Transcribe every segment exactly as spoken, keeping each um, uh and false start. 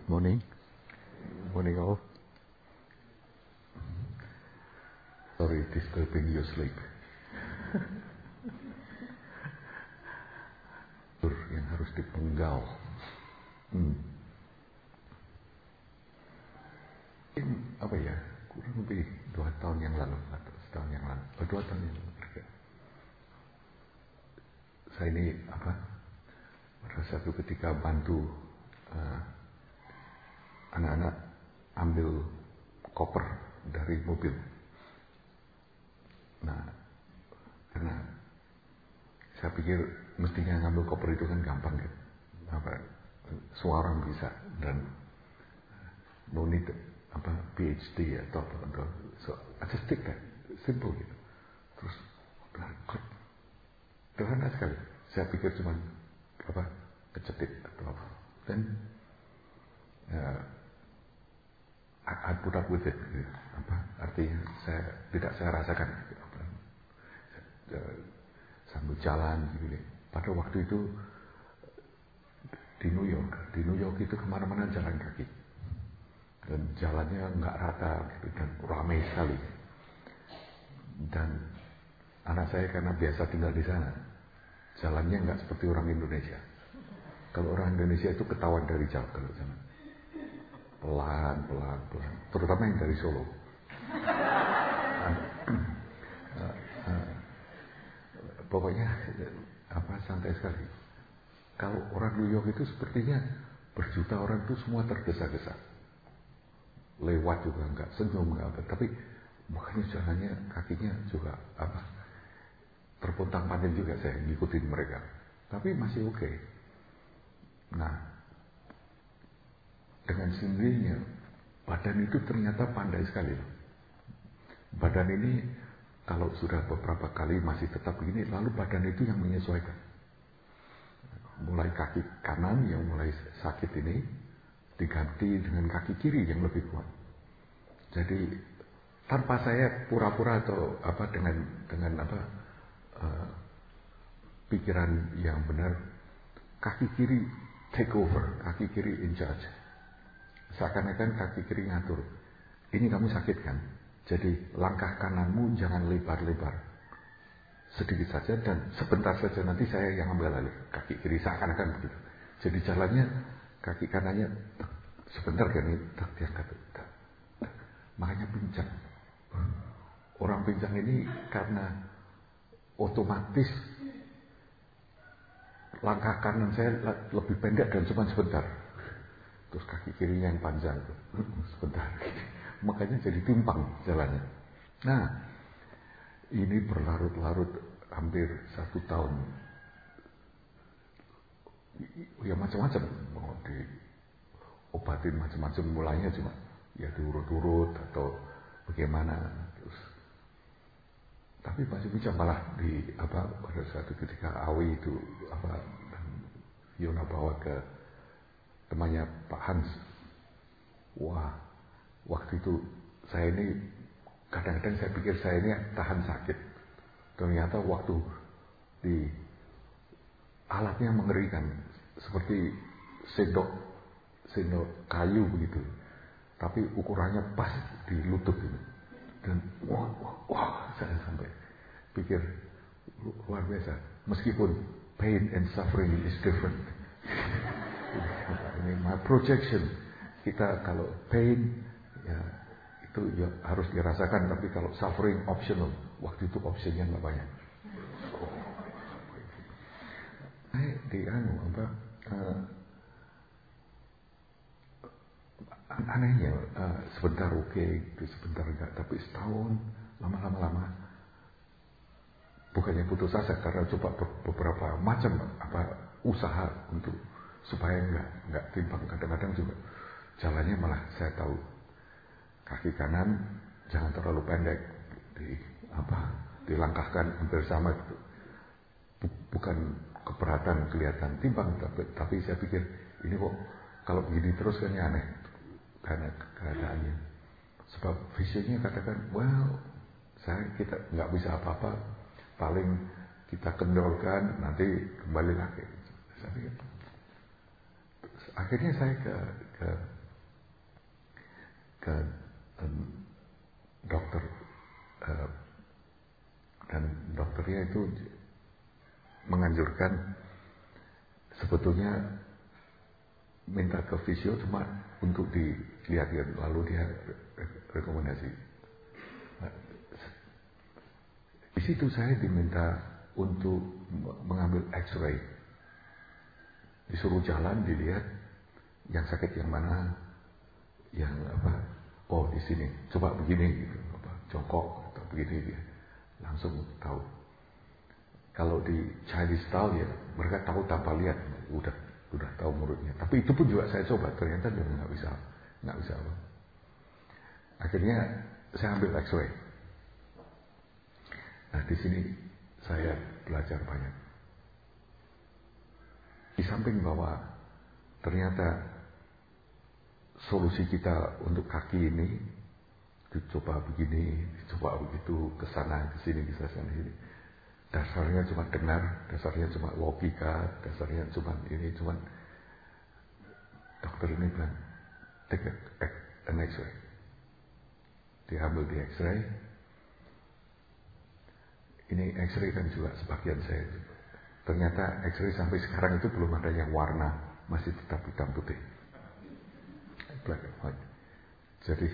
Good morning. Morning all. Sorry disturbing your sleep. Yang harus dipenggal. Hmm. Apa ya? Kurang lebih dua tahun yang lalu atau setahun yang lalu. Oh, dua tahun yang lalu. Saya ini apa? Pada satu ketika bantu uh, anak-anak ambil koper dari mobil. Nah, karena saya pikir mestinya ngambil koper itu kan gampang kan, apa, semua orang bisa dan no need apa P H D atau apa, atau so I just take that, simple gitu. Terus sederhana sekali. Saya pikir cuma apa kecetit atau apa, dan uh, I, I put up with it. Gitu. Apa artinya saya tidak saya rasakan. Gitu. Apa, uh, sambil jalan gitu. Pada waktu itu di New York, di New York itu kemana-mana jalan kaki dan jalannya nggak rata gitu, dan ramai sekali. Dan anak saya karena biasa tinggal di sana, jalannya nggak seperti orang Indonesia. Kalau orang Indonesia itu ketahuan dari jauh kalau sana, pelan, pelan, pelan. Terutama yang dari Solo. Pokoknya apa santai sekali. Kalau orang New York itu sepertinya berjuta orang itu semua tergesa-gesa. Lewat juga enggak, senyum enggak apa, tapi bukannya jalannya kakinya juga apa terpontang-panting juga, saya ngikutin mereka. Tapi masih oke. Okay. Nah, dengan sendirinya badan itu ternyata pandai sekali. Badan ini kalau sudah beberapa kali masih tetap begini, lalu badan itu yang menyesuaikan. Mulai kaki kanan yang mulai sakit ini diganti dengan kaki kiri yang lebih kuat. Jadi tanpa saya pura-pura atau apa dengan dengan apa uh, pikiran yang benar, kaki kiri take over, kaki kiri in charge. Seakan-akan kaki kiri ngatur. Ini kamu sakit kan? Jadi langkah kananmu jangan lebar-lebar, sedikit saja dan sebentar saja, nanti saya yang ambil alih kaki kiri, seakan-akan begitu. Jadi jalannya kaki kanannya sebentar kan ini diangkat, makanya pincang. Orang pincang ini karena otomatis langkah kanan saya lebih pendek dan cuma sebentar, terus kaki kirinya yang panjang sebentar. Makanya jadi timpang jalannya. Nah, ini berlarut-larut hampir satu tahun. Ya macam-macam, mau diobatin macam-macam, mulainya cuma ya diurut-urut atau bagaimana. Terus, tapi masih bisa malah di apa pada suatu ketika Awi itu apa Yona bawa ke temannya Pak Hans. Wah. Waktu itu saya ini kadang-kadang saya pikir saya ini tahan sakit. Ternyata waktu di alatnya mengerikan, seperti sendok sendok kayu begitu, tapi ukurannya pas di lutut ini. Dan wah, wah, wah saya sampai pikir luar biasa. Meskipun pain and suffering is different. Ini my projection. Kita kalau pain ya itu ya harus dirasakan, tapi kalau suffering optional, waktu itu optionnya nggak banyak. Eh di anu apa uh, anehnya uh, sebentar oke, okay, sebentar enggak, tapi setahun lama-lama lama bukannya putus asa karena coba beberapa macam apa usaha untuk supaya enggak enggak timpang. Kadang-kadang juga jalannya malah saya tahu kaki kanan jangan terlalu pendek, di apa dilangkahkan hampir sama gitu. Bukan keberatan kelihatan timpang, tapi, tapi saya pikir ini kok kalau begini terus kan aneh karena keadaannya. Sebab visinya katakan, well saya kita nggak bisa apa-apa, paling kita kendorkan nanti kembali lagi. Saya pikir, akhirnya saya ke, ke ke um, dokter uh, dan dokternya itu menganjurkan sebetulnya minta ke fisio cuma untuk dilihat-lihat, lalu dia rekomendasi. Di situ saya diminta untuk mengambil X-ray, disuruh jalan dilihat yang sakit yang mana, yang apa, oh di sini, coba begini, gitu, apa, jongkok atau begini, dia langsung tahu. Kalau di Chinese style ya mereka tahu tanpa lihat, udah udah tahu mulutnya. Tapi itu pun juga saya coba, ternyata dia nggak bisa, nggak bisa apa. Akhirnya saya ambil X-ray. Nah di sini saya belajar banyak. Di samping bahwa ternyata solusi kita untuk kaki ini dicoba begini, dicoba begitu, ke sana, ke sini, ke sana, sini. Dasarnya cuma dengar, dasarnya cuma logika, dasarnya cuma ini, cuma dokter ini bilang, take an X-ray. Diambil di X-ray. Ini X-ray kan juga sebagian saya. Ternyata X-ray sampai sekarang itu belum ada yang warna, masih tetap hitam putih. Black and white. Jadi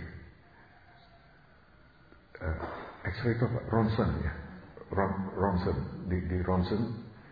uh, X-ray itu apa? Ronsen ya. Ron, Ronsen di, di Ronsen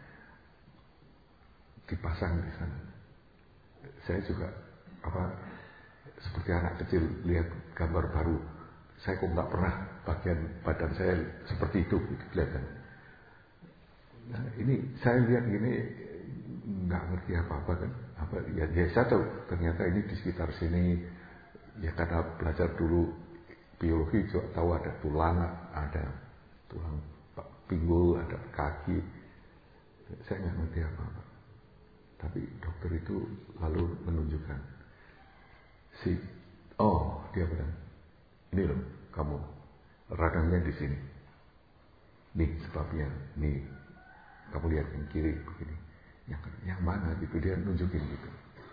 dipasang di sana. Saya juga apa seperti anak kecil lihat gambar baru. Saya kok nggak pernah bagian badan saya seperti itu gitu, kelihatan. Nah, ini saya lihat gini nggak ngerti apa-apa kan. Apa ya, ya saya tahu ternyata ini di sekitar sini ya karena belajar dulu biologi juga tahu ada tulang, ada tulang pinggul, ada kaki. Saya nggak ngerti apa-apa. Tapi dokter itu lalu menunjukkan si, oh dia bilang, ini loh kamu radangnya di sini. Nih sebabnya, nih kamu lihat yang kiri begini, yang yang mana gitu dia nunjukin gitu.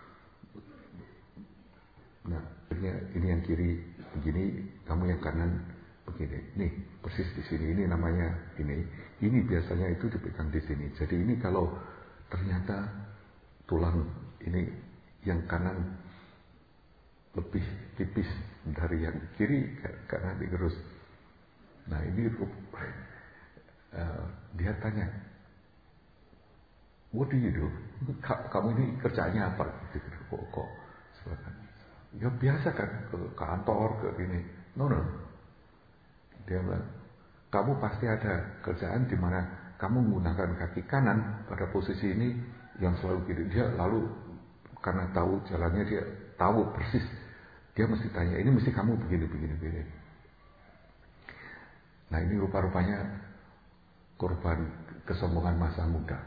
Nah akhirnya ini yang kiri begini, kamu yang kanan begini, nih persis di sini, ini namanya ini, ini biasanya itu dipegang di sini. Jadi ini kalau ternyata tulang ini yang kanan lebih tipis dari yang kiri karena digerus. Nah ini uh, dia tanya, what do you do? Kamu ini kerjanya apa? Gitu, kok kok ya biasa kan ke kantor ke gini. No no. Dia bilang, kamu pasti ada kerjaan di mana kamu menggunakan kaki kanan pada posisi ini yang selalu kiri. Dia lalu karena tahu jalannya dia tahu persis. Dia mesti tanya, ini mesti kamu begini, begini, begini. Nah ini rupa-rupanya korban kesombongan masa muda.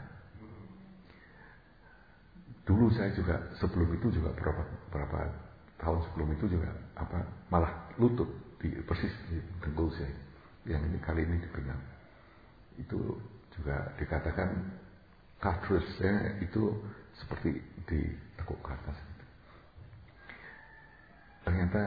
Dulu saya juga sebelum itu juga berapa berapa tahun sebelum itu juga apa malah lutut. Di, persis di dengkul saya yang ini kali ini dipegang itu juga dikatakan cartridge-nya itu seperti ditekuk ke atas. Ternyata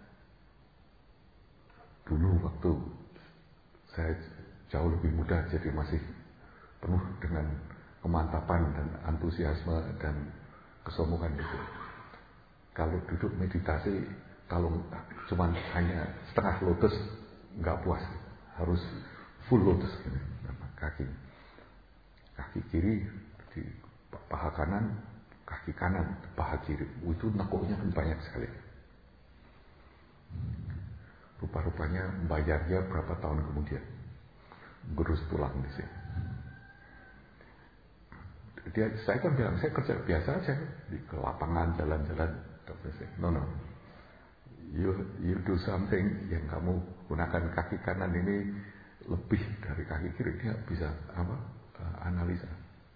dulu waktu saya jauh lebih muda jadi masih penuh dengan kemantapan dan antusiasme dan kesombongan itu. Kalau duduk meditasi, kalau cuma hanya setengah lotus nggak puas, harus full lotus gitu. Kaki kaki kiri di paha kanan, kaki kanan paha kiri, itu nekuknya kan banyak sekali. Rupa-rupanya bayarnya berapa tahun kemudian gerus tulang di sini. Dia, saya kan bilang saya kerja biasa aja di ke lapangan jalan-jalan. No no. You, you do something yang kamu gunakan kaki kanan ini lebih dari kaki kiri, dia bisa apa uh, analisa.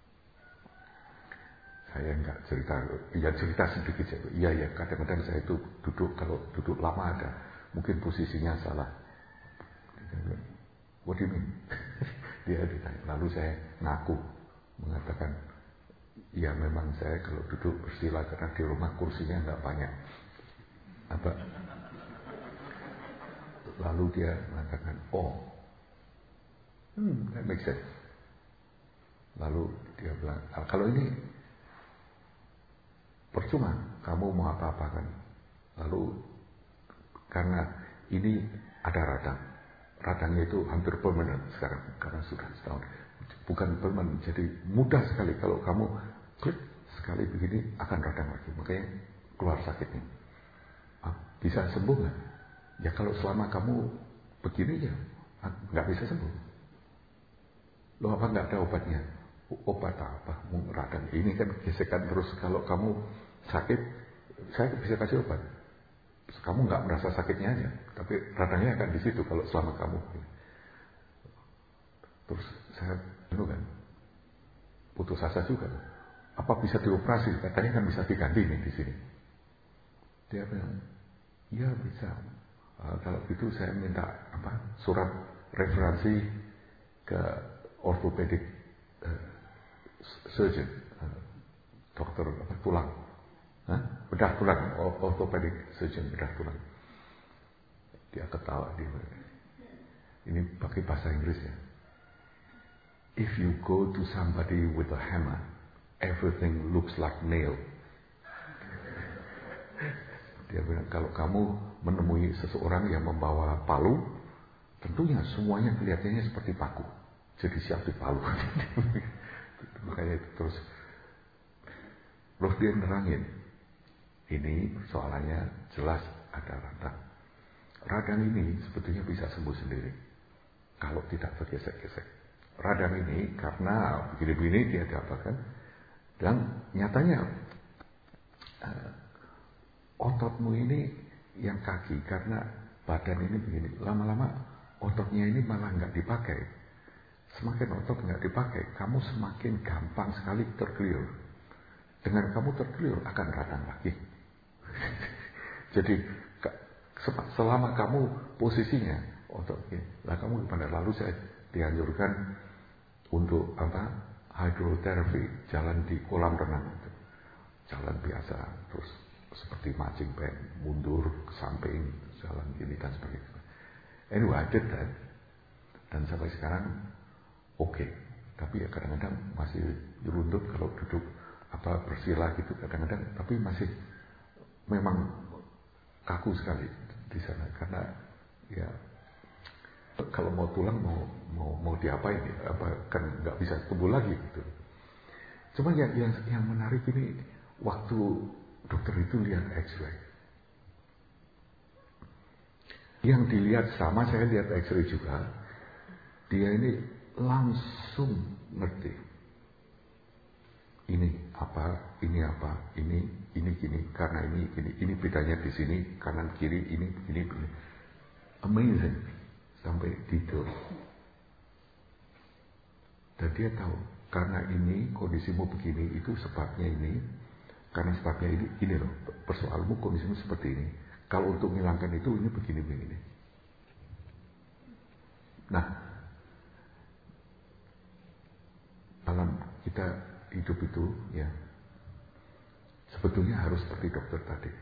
Saya nggak cerita, ya cerita sedikit saja. Iya ya, kadang-kadang saya itu duduk kalau duduk lama ada mungkin posisinya salah. What do you mean? Dia ditanya. Lalu saya ngaku mengatakan, ya memang saya kalau duduk bersila karena di rumah kursinya nggak banyak. Apa? Lalu dia mengatakan, oh, hmm, that makes sense. Lalu dia bilang, ah, kalau ini percuma, kamu mau apa-apa kan. Lalu karena ini ada radang, radangnya itu hampir permanen sekarang karena sudah setahun. Bukan permanen, jadi mudah sekali kalau kamu klik sekali begini akan radang lagi, makanya keluar sakitnya. Ah, bisa sembuh nggak? Ya kalau selama kamu begini ya nggak bisa sembuh. Loh apa nggak ada obatnya? Obat apa? Radang ini kan gesekan terus. Kalau kamu sakit, saya bisa kasih obat. Kamu nggak merasa sakitnya aja, tapi radangnya akan di situ kalau selama kamu. Terus saya dulu kan putus asa juga. Apa bisa dioperasi? Katanya kan bisa diganti nih di sini. Dia bilang, iya bisa. Uh, kalau gitu saya minta apa surat referensi ke orthopedic uh, surgeon, uh, dokter apa, tulang, huh? bedah tulang, orthopedic surgeon bedah tulang. Dia ketawa dia. Ini pakai bahasa Inggris ya. If you go to somebody with a hammer, everything looks like nail. Dia bilang, kalau kamu menemui seseorang yang membawa palu, tentunya semuanya kelihatannya seperti paku. Jadi siap dipalu. Makanya itu terus. Terus dia nerangin. Ini soalannya jelas ada radang. Radang ini sebetulnya bisa sembuh sendiri. Kalau tidak tergesek-gesek. Radang ini karena begini-begini dia dapatkan. Dan nyatanya uh, ototmu ini yang kaki karena badan ini begini, lama-lama ototnya ini malah nggak dipakai. Semakin otot nggak dipakai, kamu semakin gampang sekali terkeliru. Dengan kamu terkeliru akan radang lagi. Jadi selama kamu posisinya ototnya, lah kamu gimana? Lalu saya dianjurkan untuk apa? Hydrotherapy, jalan di kolam renang, jalan biasa, terus seperti marching band, mundur ke samping, jalan gini dan sebagainya. Anyway, I did that. Dan sampai sekarang oke. Okay. Tapi ya kadang-kadang masih dirundut kalau duduk apa bersila gitu kadang-kadang. Tapi masih memang kaku sekali di sana karena ya kalau mau tulang mau mau mau diapain ya, apa kan nggak bisa tumbuh lagi gitu. Cuma yang yang yang menarik ini waktu dokter itu lihat X-ray. Yang dilihat sama saya lihat X-ray juga. Dia ini langsung ngerti. Ini apa, ini apa, ini ini gini, karena ini ini ini bedanya di sini, kanan kiri ini ini ini. Amazing sampai detail. Dan dia tahu karena ini kondisimu begini itu sebabnya ini. Karena sebabnya ini, ini loh, persoalanmu kondisimu seperti ini. Kalau untuk menghilangkan itu, ini begini-begini. Nah, dalam kita hidup itu, ya, sebetulnya harus seperti dokter tadi.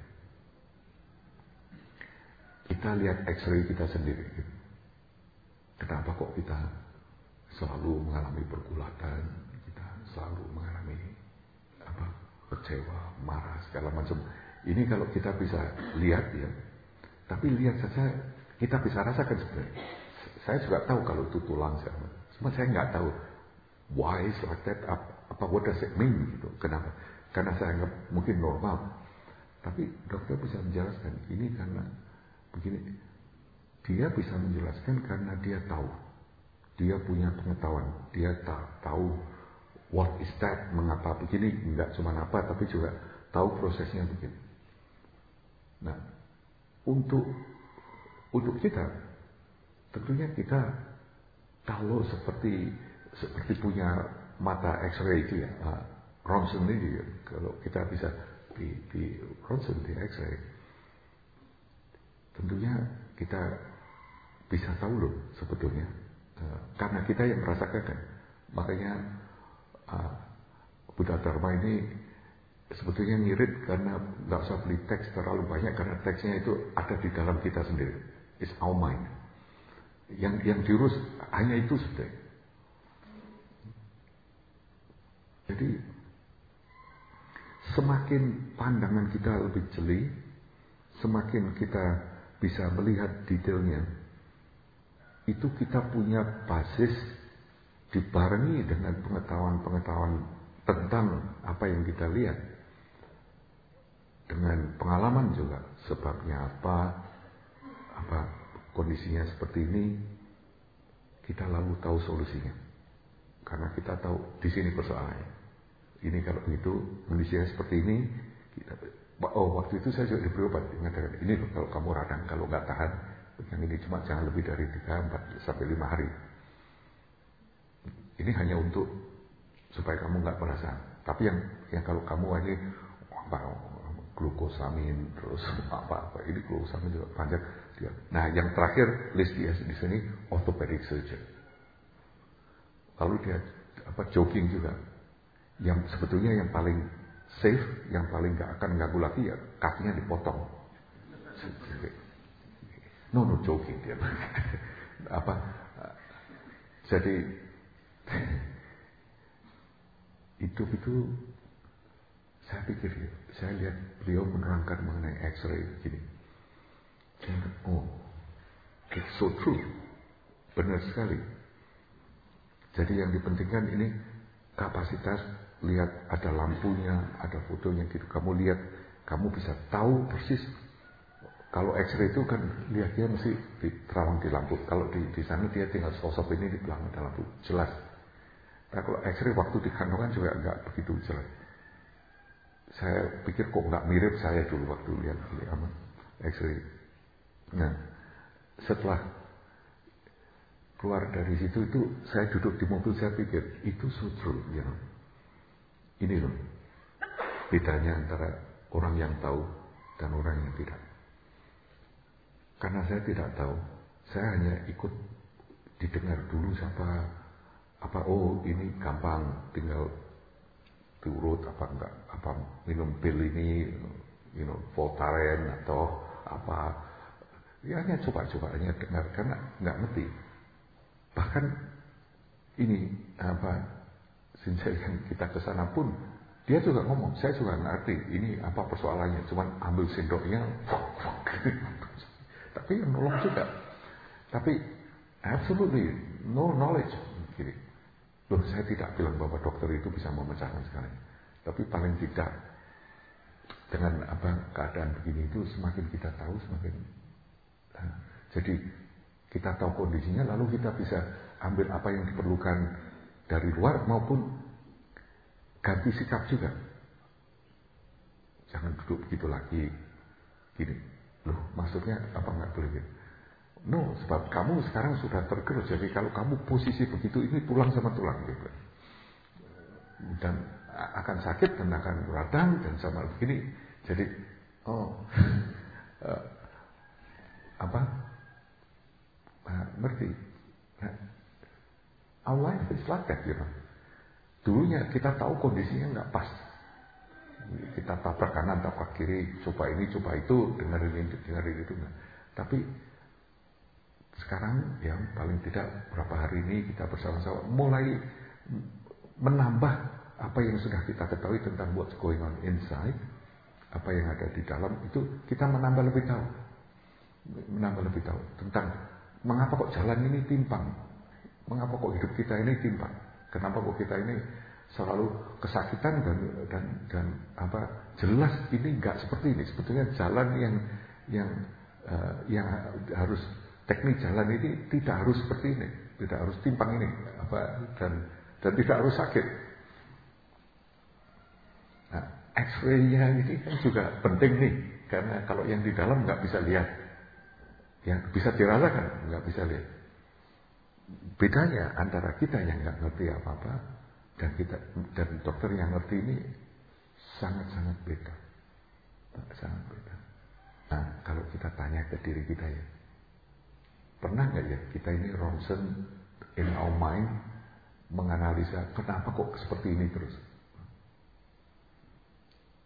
Kita lihat X-ray kita sendiri. Gitu. Kenapa kok kita selalu mengalami pergulatan, kita selalu mengalami apa? Kecewa, marah, segala macam. Ini kalau kita bisa lihat ya, tapi lihat saja kita bisa rasakan sebenarnya. Saya juga tahu kalau itu tulang saya, cuma saya nggak tahu why is like that, apa what does it mean gitu. Kenapa? Karena saya anggap mungkin normal, tapi dokter bisa menjelaskan ini karena begini. Dia bisa menjelaskan karena dia tahu, dia punya pengetahuan, dia tahu. What is that? Mengapa begini? Enggak cuma apa, tapi juga tahu prosesnya begini. Nah, untuk untuk kita, tentunya kita kalau seperti seperti punya mata X-ray itu ya, uh, ronsen ini, ya, kalau kita bisa di, di ronsen di X-ray, tentunya kita bisa tahu loh sebetulnya, uh, karena kita yang merasakan kan, makanya. Uh, Buddha Dharma ini sebetulnya ngirit karena nggak usah beli teks terlalu banyak karena teksnya itu ada di dalam kita sendiri. It's our mind. Yang yang diurus hanya itu saja. Jadi semakin pandangan kita lebih jeli, semakin kita bisa melihat detailnya, itu kita punya basis dibarengi dengan pengetahuan-pengetahuan tentang apa yang kita lihat. Dengan pengalaman juga, sebabnya apa, apa kondisinya seperti ini, kita lalu tahu solusinya. Karena kita tahu di sini persoalannya. Ini kalau begitu, kondisinya seperti ini, kita, oh waktu itu saya juga diberi obat, mengatakan ini kalau kamu radang, kalau nggak tahan, yang ini cuma jangan lebih dari tiga, empat sampai lima hari. Ini hanya untuk supaya kamu nggak merasa. Tapi yang yang kalau kamu ini apa, glukosamin terus apa apa ini glukosamin juga panjang dia. Nah yang terakhir list dia di sini orthopedic surgeon. Lalu dia apa jogging juga. Yang sebetulnya yang paling safe, yang paling nggak akan ganggu lagi ya kakinya dipotong. No no jogging dia. Apa? Jadi itu itu saya pikir ya, saya lihat beliau menerangkan mengenai X-ray begini. Oh, it's so true, benar sekali. Jadi yang dipentingkan ini kapasitas, lihat ada lampunya, ada fotonya gitu. Kamu lihat, kamu bisa tahu persis. Kalau X-ray itu kan lihat dia mesti diterawang di lampu. Kalau di di sana dia tinggal sosok ini di belakang ada lampu, jelas. Nah kalau X-ray waktu di kandungan juga nggak begitu jelas. Saya pikir kok nggak mirip saya dulu waktu lihat X-ray. Nah setelah keluar dari situ itu saya duduk di mobil, saya pikir itu so true, you know. Ini loh bedanya antara orang yang tahu dan orang yang tidak. Karena saya tidak tahu, saya hanya ikut didengar dulu siapa apa oh ini gampang tinggal diurut apa enggak apa minum pil ini you know Voltaren atau apa ya hanya coba-coba hanya dengar karena nggak ngerti. Bahkan ini apa sejak yang kita ke sana pun dia juga ngomong, saya juga nggak ngerti ini apa persoalannya, cuman ambil sendoknya tapi yang nolong juga, tapi absolutely no knowledge gini. Loh saya tidak bilang bahwa dokter itu bisa memecahkan segalanya, tapi paling tidak dengan apa keadaan begini itu semakin kita tahu semakin nah, jadi kita tahu kondisinya, lalu kita bisa ambil apa yang diperlukan dari luar maupun ganti sikap juga. Jangan duduk begitu lagi gini. Loh maksudnya apa nggak boleh gitu? No, sebab kamu sekarang sudah tergerus. Jadi kalau kamu posisi begitu, ini tulang sama tulang gitu. Dan akan sakit dan akan radang dan sama begini. Jadi, oh, uh, apa? Nah, ngerti? Nah, our life is like that, you know. Dulunya kita tahu kondisinya nggak pas. Kita tabrak kanan, tabrak kiri, coba ini, coba itu, dengerin ini, dengerin itu. Nah. Tapi sekarang yang paling tidak berapa hari ini kita bersama-sama mulai menambah apa yang sudah kita ketahui tentang what's going on inside, apa yang ada di dalam itu kita menambah lebih tahu, menambah lebih tahu tentang mengapa kok jalan ini timpang, mengapa kok hidup kita ini timpang, kenapa kok kita ini selalu kesakitan dan dan dan apa jelas ini nggak seperti ini, sebetulnya jalan yang yang uh, yang harus teknik jalan ini tidak harus seperti ini, tidak harus timpang ini, apa dan dan tidak harus sakit. Nah, X-ray-nya ini kan juga penting nih, karena kalau yang di dalam nggak bisa lihat, yang bisa dirasakan nggak bisa lihat. Bedanya antara kita yang nggak ngerti apa-apa dan kita dan dokter yang ngerti ini sangat-sangat beda, sangat beda. Nah, kalau kita tanya ke diri kita ya. Pernah nggak ya kita ini ronsen in our mind menganalisa kenapa kok seperti ini terus?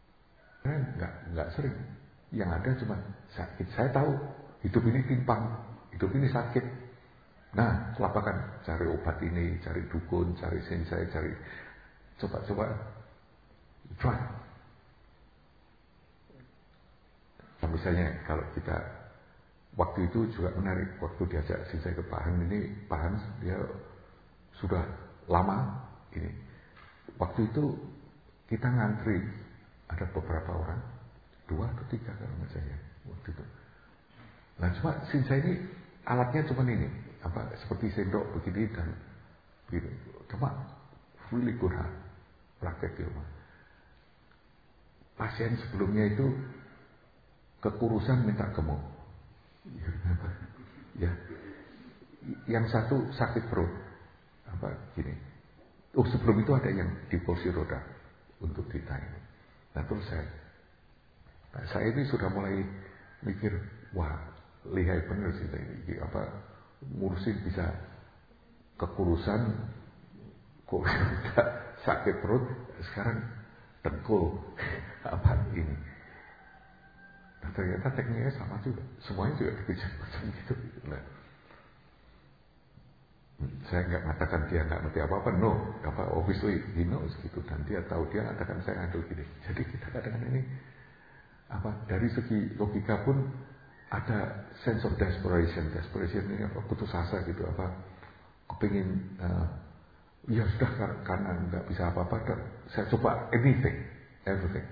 Nggak nggak sering. Yang ada cuma sakit. Saya tahu hidup ini timpang. hidup ini sakit. Nah, lapakan, cari obat ini, cari dukun, cari sensei, cari coba-coba try. Nah, misalnya kalau kita waktu itu juga menarik, waktu diajak sensei ke Pahang ini, Pahang dia sudah lama ini. Waktu itu kita ngantri, ada beberapa orang, dua atau tiga kalau nggak saya waktu itu. Nah cuma sensei ini alatnya cuma ini, apa seperti sendok begini dan gitu. Cuma really good ha, praktek di rumah. Pasien sebelumnya itu kekurusan minta gemuk. Ya, apa? Ya. Yang satu sakit perut. Apa gini. Oh sebelum itu ada yang di kursi roda untuk ditanya. Nah terus saya, nah, saya ini sudah mulai mikir, wah lihai bener sih ini, apa ngurusin bisa kekurusan, kok tidak sakit perut, sekarang dengkul, apa ini. Nah ternyata tekniknya sama juga, semuanya juga dikejar macam gitu. Nah, saya nggak mengatakan dia nggak ngerti apa-apa, no, apa obviously he knows gitu, dan dia tahu, dia mengatakan saya ngandel gini. Jadi kita kadang-kadang ini apa dari segi logika pun ada sense of desperation, desperation ini apa putus asa gitu, apa kepingin uh, ya sudah karena nggak bisa apa-apa, saya coba anything, everything.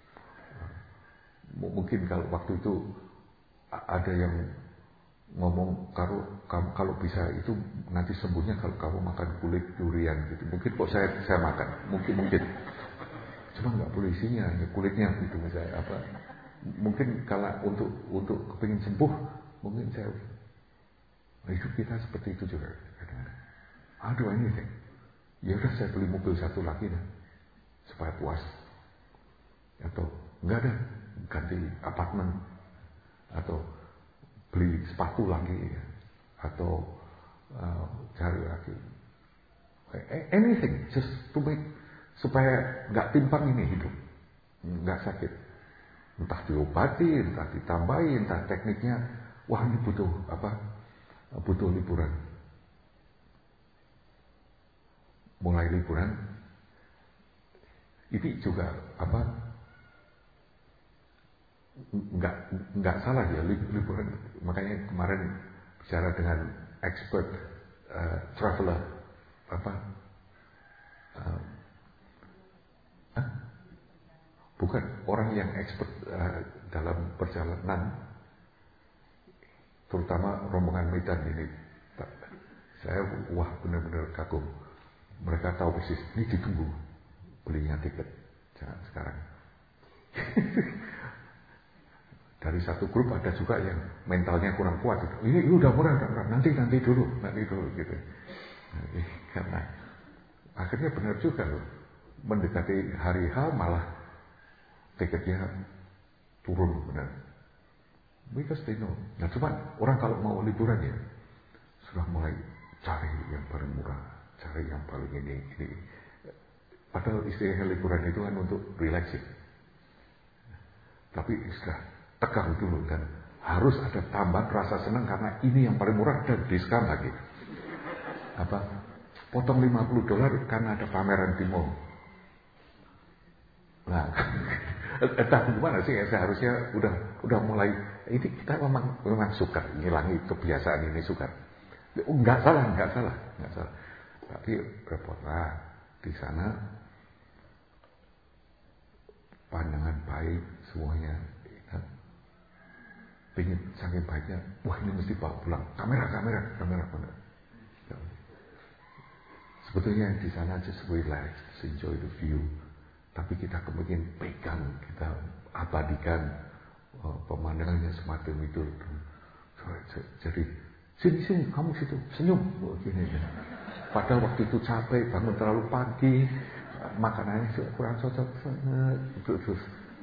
Mungkin kalau waktu itu ada yang ngomong kalau kamu kalau bisa itu nanti sembuhnya kalau kamu makan kulit durian gitu. Mungkin kok saya saya makan, mungkin mungkin. Cuma nggak boleh isinya, ya kulitnya gitu misalnya apa. Mungkin kalau untuk untuk kepingin sembuh, mungkin saya nah, hidup kita seperti itu juga kadang-kadang. Aduh ini deh. Ya udah saya beli mobil satu lagi dah supaya puas. Atau enggak ada ganti apartemen atau beli sepatu lagi atau uh, cari lagi anything just to make supaya nggak timpang ini hidup, nggak sakit, entah diobati, entah ditambahin, entah tekniknya. Wah ini butuh apa, butuh liburan. Mulai liburan ini juga apa, nggak nggak salah ya liburan. Makanya kemarin bicara dengan expert uh, traveler apa uh, huh? bukan orang yang expert uh, dalam perjalanan, terutama rombongan Medan ini. Saya wah benar-benar kagum. Mereka tahu persis ini ditunggu belinya tiket, jangan sekarang. Dari satu grup ada juga yang mentalnya kurang kuat. Ini, ini udah murah, udah murah. Nanti nanti dulu, nanti dulu gitu. Nanti, karena akhirnya benar juga loh. Mendekati hari H malah tiketnya turun benar. Because they know. Nah cuma orang kalau mau liburan ya sudah mulai cari yang paling murah, cari yang paling ini ini. Padahal istilahnya liburan itu kan untuk relaxing. Tapi istilah tegang dulu dan harus ada tambahan rasa senang karena ini yang paling murah dan diskon lagi. Apa? Potong lima puluh dolar karena ada pameran di mall. Nah, entah gimana sih ya, seharusnya udah udah mulai ini kita memang memang suka ngilangi kebiasaan ini suka. Enggak salah, enggak salah, enggak salah. Tapi repotlah di sana pandangan baik semuanya. Pengen saking baiknya, wah ini mesti bawa pulang kamera, kamera, kamera, kamera. Sebetulnya di sana just relax, just enjoy the view. Tapi kita kemudian pegang, kita abadikan oh, pemandangannya semacam itu. Jadi sini sini, kamu situ senyum, oh, gini, gini. Padahal waktu itu capek, bangun terlalu pagi, makanannya kurang cocok, terus.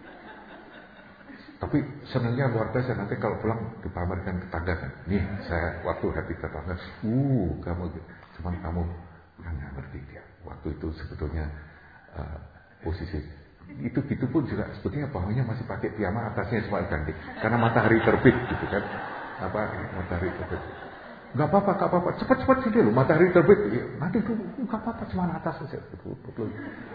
Tapi senangnya luar biasa, nanti kalau pulang dipamerkan tetangga kan. Nih saya waktu happy tetangga, uh kamu, cuman kamu kan nggak ngerti dia. Waktu itu sebetulnya uh, posisi itu gitu pun juga sebetulnya bawahnya masih pakai piyama, atasnya cuma ganti karena matahari terbit gitu kan. apa matahari terbit. Nggak apa-apa, nggak apa-apa, cepat-cepat sini loh, matahari terbit. Ya, nanti dulu, nggak apa-apa, cuma atas saja. Betul, betul.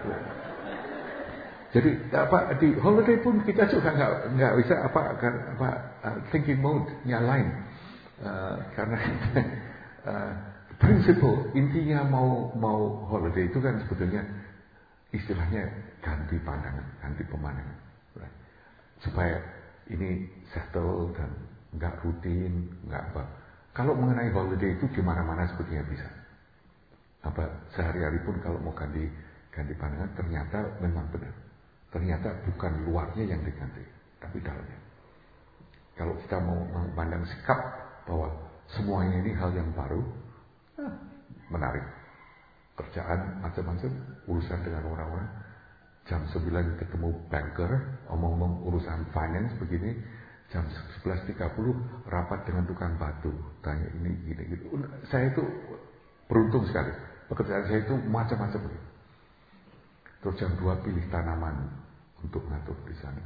Jadi apa di holiday pun kita juga nggak nggak bisa apa kan apa uh, thinking mode nyalain uh, karena uh, prinsipal intinya mau mau holiday itu kan sebetulnya istilahnya ganti pandangan, ganti pemandangan, right? Supaya ini settle dan nggak rutin, nggak apa. Kalau mengenai holiday itu di mana-mana sebetulnya bisa. Apa sehari-hari pun kalau mau ganti ganti pandangan ternyata memang benar. Ternyata bukan luarnya yang diganti, tapi dalamnya. Kalau kita mau memandang sikap bahwa semuanya ini hal yang baru, eh, menarik. Kerjaan macam-macam, urusan dengan orang-orang. Jam sembilan ketemu banker, omong-omong urusan finance begini. Jam sebelas tiga puluh rapat dengan tukang batu. Tanya ini, gini, gitu. Saya itu beruntung sekali. Pekerjaan saya itu macam-macam. Terus jam dua pilih tanaman untuk ngatur di sana.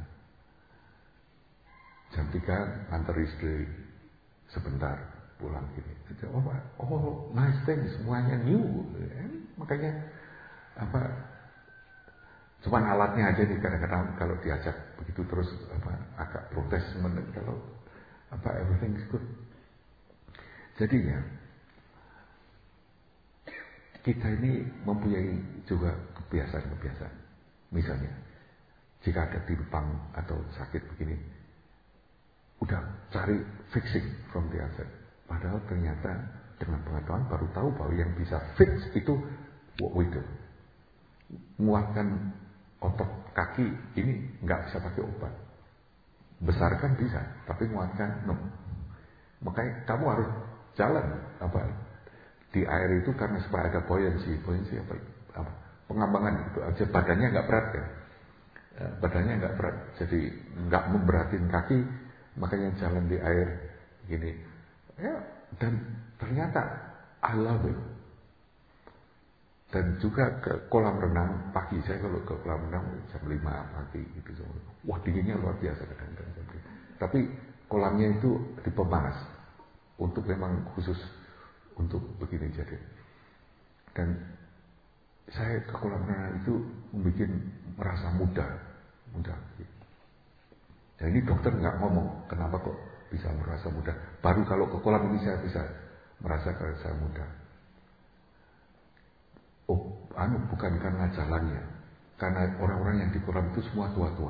Jam tiga antar istri sebentar pulang gini. Oh, oh nice thing, semuanya new. Makanya apa? Cuman alatnya aja nih kadang-kadang kalau diajak begitu terus apa agak protes sebenarnya kalau apa everything is good. Jadinya kita ini mempunyai juga kebiasaan-kebiasaan. Misalnya, jika ada timpang atau sakit begini, udah cari fixing from the outside. Padahal ternyata dengan pengetahuan baru tahu bahwa yang bisa fix itu what we do. Menguatkan otot kaki ini nggak bisa pakai obat. Besarkan bisa, tapi menguatkan no. Makanya kamu harus jalan apa di air itu karena supaya ada buoyancy, buoyancy apa, apa pengambangan itu aja badannya nggak berat kan, badannya nggak berat, jadi nggak memberatin kaki, makanya jalan di air gini, ya dan ternyata I love it. Dan juga ke kolam renang pagi, saya kalau ke kolam renang jam lima pagi gitu, wah dinginnya luar biasa kadang-kadang. Tapi kolamnya itu dipemanas untuk memang khusus untuk begini jadi. Dan saya ke kolam renang itu membuat merasa muda, muda. Dan ini dokter nggak ngomong kenapa kok bisa merasa muda. Baru kalau ke kolam ini saya bisa merasa kalau saya muda. Oh, anu bukan karena jalannya, karena orang-orang yang di kolam itu semua tua-tua.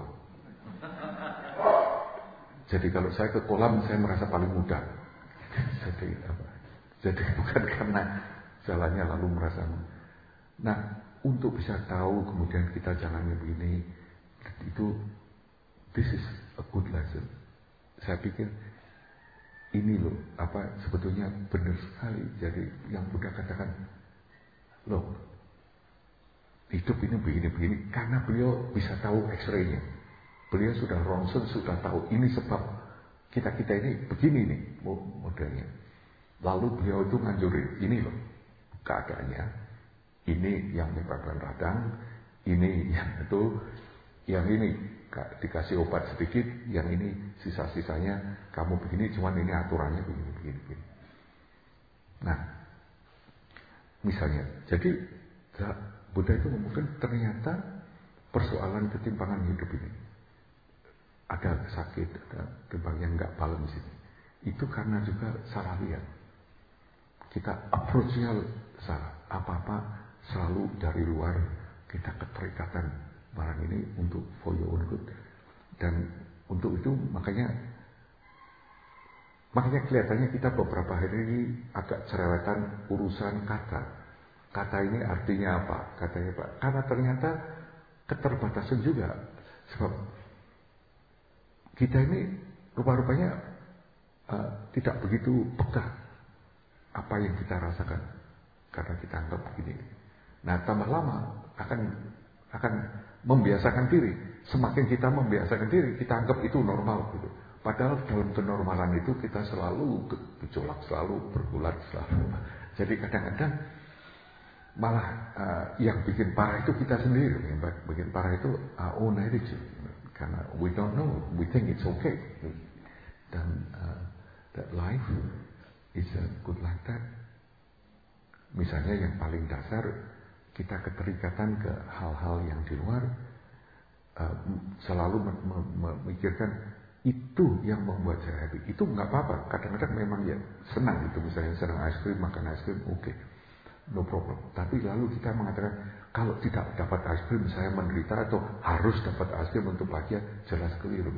Jadi kalau saya ke kolam saya merasa paling muda. Jadi apa? Jadi bukan karena jalannya lalu merasa. Nah, untuk bisa tahu kemudian kita jalannya begini, itu this is a good lesson. Saya pikir ini loh apa sebetulnya benar sekali. Jadi yang Buddha katakan, loh hidup ini begini-begini karena beliau bisa tahu X-ray-nya. Beliau sudah ronsen, sudah tahu ini sebab kita-kita ini begini nih modelnya. Lalu beliau itu nganjurin, ini loh keadaannya, ini yang menyebabkan radang, ini yang itu, yang ini dikasih obat sedikit, yang ini sisa-sisanya kamu begini, cuman ini aturannya begini, begini, begini. Nah, misalnya, jadi Buddha itu ngomongin ternyata persoalan ketimpangan hidup ini, ada sakit, ada timbang yang nggak balance ini, itu karena juga salah lihat. Kita approach-nya salah. Apa-apa selalu dari luar kita keterikatan barang ini untuk for your own good. Dan untuk itu makanya makanya kelihatannya kita beberapa hari ini agak cerewetan urusan kata. Kata ini artinya apa? Katanya Pak. Karena ternyata keterbatasan juga. Sebab kita ini rupa-rupanya uh, tidak begitu peka apa yang kita rasakan karena kita anggap begini. Nah, tambah lama akan akan membiasakan diri. Semakin kita membiasakan diri, kita anggap itu normal gitu. Padahal dalam kenormalan itu kita selalu gejolak, selalu bergulat, selalu. Jadi kadang-kadang malah uh, yang bikin parah itu kita sendiri. Yang bikin parah itu our own attitude. Karena we don't know, we think it's okay. Dan uh, that life is a good like that. Misalnya yang paling dasar, kita keterikatan ke hal-hal yang di luar, uh, selalu memikirkan itu yang membuat saya happy. Itu nggak apa-apa. Kadang-kadang memang ya senang gitu. Misalnya senang es krim, makan es krim, oke, okay, no problem. Tapi lalu kita mengatakan kalau tidak dapat es krim saya menderita atau harus dapat es krim untuk bahagia, jelas keliru.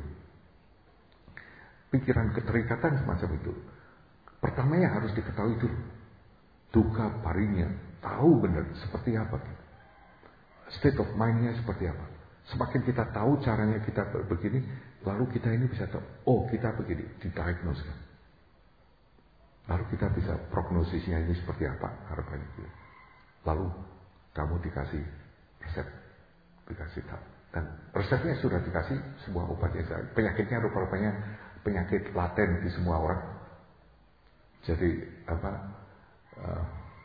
Pikiran keterikatan semacam itu, pertamanya harus diketahui dulu. Duka parinya, tahu benar seperti apa. State of mind-nya seperti apa. Semakin kita tahu caranya kita begini, lalu kita ini bisa tahu, oh kita begini, didiagnoskan. Lalu kita bisa prognosisnya ini seperti apa, harapannya gitu. Lalu kamu dikasih resep, dikasih tahu. Dan resepnya sudah dikasih sebuah obatnya. Penyakitnya rupa-rupanya penyakit laten di semua orang. Jadi apa? Uh,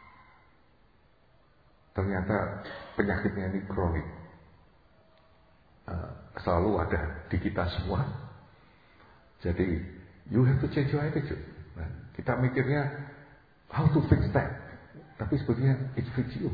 ternyata penyakitnya ini kronik. Uh, selalu ada di kita semua. Jadi you have to change your attitude. Nah, kita mikirnya how to fix that, tapi sebetulnya it fix you.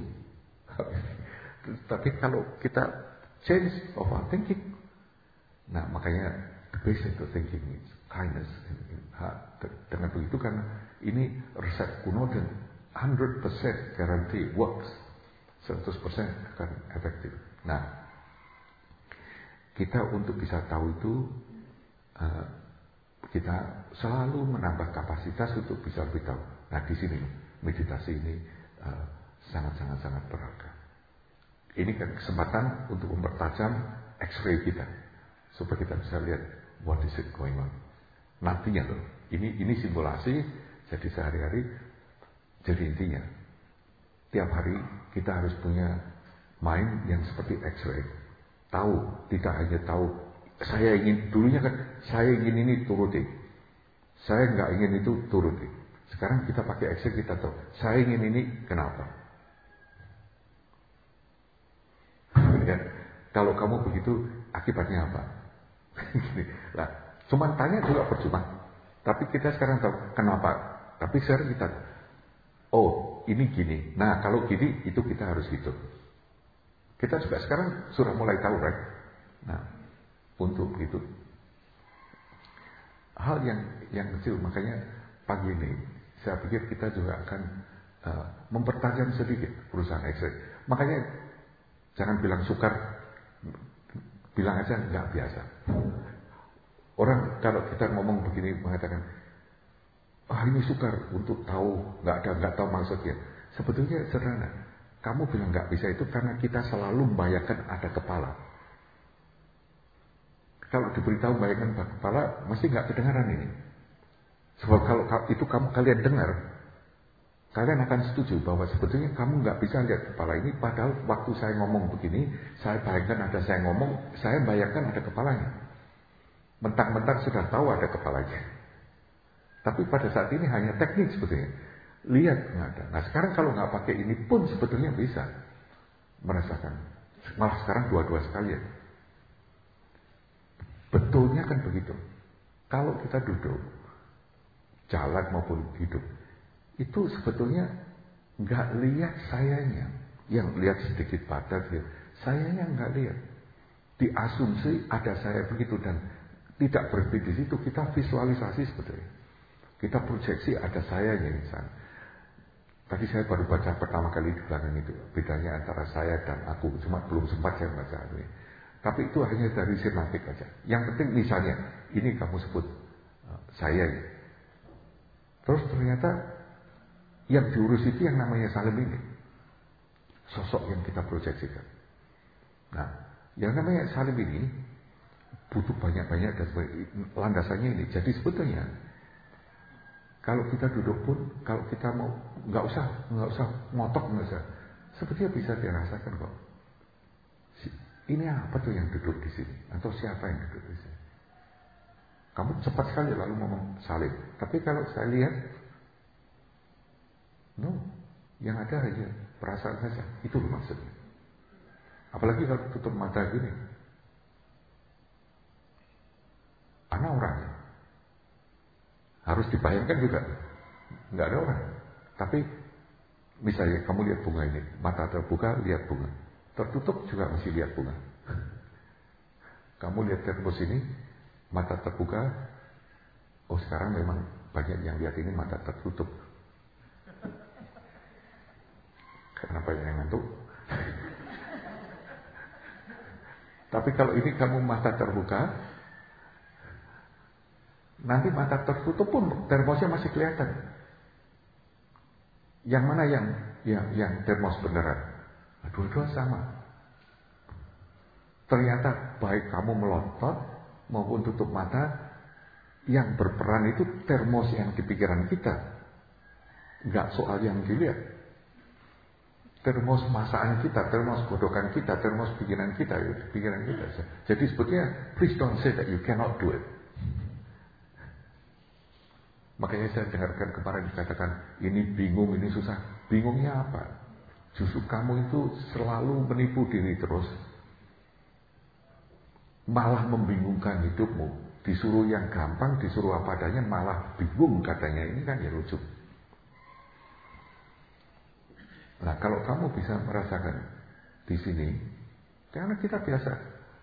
Tapi kalau kita change of our thinking, nah makanya the basic of thinking is kindness. Dengan begitu kan ini resep kuno dan one hundred percent guarantee works, seratus persen akan efektif. Nah, kita untuk bisa tahu itu, uh, kita selalu menambah kapasitas untuk bisa lebih tahu. Nah, di sini meditasi ini uh, sangat-sangat-sangat berharga. Ini kan kesempatan untuk mempertajam X-ray kita, supaya kita bisa lihat what is it going on. Nantinya loh, ini ini simulasi, jadi sehari-hari. Jadi intinya, tiap hari kita harus punya mind yang seperti X-ray. Tahu, tidak hanya tahu, saya ingin, dulunya kan, saya ingin ini turuti. Saya nggak ingin itu turuti. Sekarang kita pakai X-ray, kita tahu, saya ingin ini, kenapa? Ya, kalau kamu begitu, akibatnya apa? Gini, lah, cuma tanya juga percuma. Tapi kita sekarang tahu, kenapa? Tapi sekarang kita, oh, ini gini. Nah, kalau gini, itu kita harus gitu. Kita juga sekarang sudah mulai tahu, right? Nah, untuk itu hal yang yang kecil, makanya pagi ini saya pikir kita juga akan uh, mempertajam sedikit perusahaan X-ray. Makanya jangan bilang sukar, bilang aja nggak biasa. Orang kalau kita ngomong begini mengatakan, ah ini sukar untuk tahu, nggak ada nggak tahu maksudnya. Sebetulnya sederhana. Kamu bilang nggak bisa itu karena kita selalu membayangkan ada kepala. Kalau diberitahu bayangkan ada kepala, mesti nggak kedengaran ini. Sebab kalau itu kamu kalian dengar, kalian akan setuju bahwa sebetulnya kamu nggak bisa lihat kepala ini. Padahal waktu saya ngomong begini, saya bayangkan ada saya ngomong, saya bayangkan ada kepalanya. Mentang-mentang sudah tahu ada kepalanya. Tapi pada saat ini hanya teknik sebetulnya. Lihat nggak ada. Nah sekarang kalau nggak pakai ini pun sebetulnya bisa merasakan. Malah sekarang dua-dua sekalian. Betulnya kan begitu. Kalau kita duduk, jalan maupun hidup, itu sebetulnya nggak lihat sayanya. Yang lihat sedikit badan, sayanya nggak lihat. Diasumsi ada saya begitu dan tidak berhenti di situ. Kita visualisasi sebetulnya. Kita proyeksi ada sayanya misalnya. Tadi saya baru baca pertama kali di belakang itu. Bedanya antara saya dan aku. Cuma belum sempat saya baca ini. Tapi itu hanya dari sinaptik aja. Yang penting misalnya, ini kamu sebut uh, saya. Terus ternyata yang diurus itu yang namanya Salim ini. Sosok yang kita proyeksikan. Nah, yang namanya Salim ini butuh banyak-banyak dan landasannya ini. Jadi sebetulnya kalau kita duduk pun, kalau kita mau nggak usah, nggak usah ngotok, nggak usah, sebetulnya bisa dirasakan kok. Ini apa tuh yang duduk di sini? Atau siapa yang duduk di sini? Kamu cepat sekali lalu ngomong Salim. Tapi kalau saya lihat, no, yang ada aja perasaan saja. Itu maksudnya. Apalagi kalau tutup mata gini, ana orangnya. harus dibayangkan juga. Nggak ada orang. Tapi misalnya kamu lihat bunga ini, mata terbuka lihat bunga, tertutup juga masih lihat bunga. Kamu lihat termos ini, mata terbuka, oh sekarang memang banyak yang lihat ini mata tertutup. Kenapa yang ngantuk? Tapi kalau ini kamu mata terbuka, nanti mata tertutup pun termosnya masih kelihatan. Yang mana yang yang, yang termos beneran? Dua-dua sama. Ternyata baik kamu melotot maupun tutup mata, yang berperan itu termos yang di pikiran kita, nggak soal yang dilihat. Termos masakan kita, termos godokan kita, termos pikiran kita, pikiran kita. Jadi sebetulnya, please don't say that you cannot do it. Makanya saya dengarkan kemarin dikatakan, ini bingung, ini susah. Bingungnya apa? Justru kamu itu selalu menipu diri terus. Malah membingungkan hidupmu. Disuruh yang gampang, disuruh apa adanya, malah bingung katanya. Ini kan ya lucu. Nah, kalau kamu bisa merasakan di sini, karena kita biasa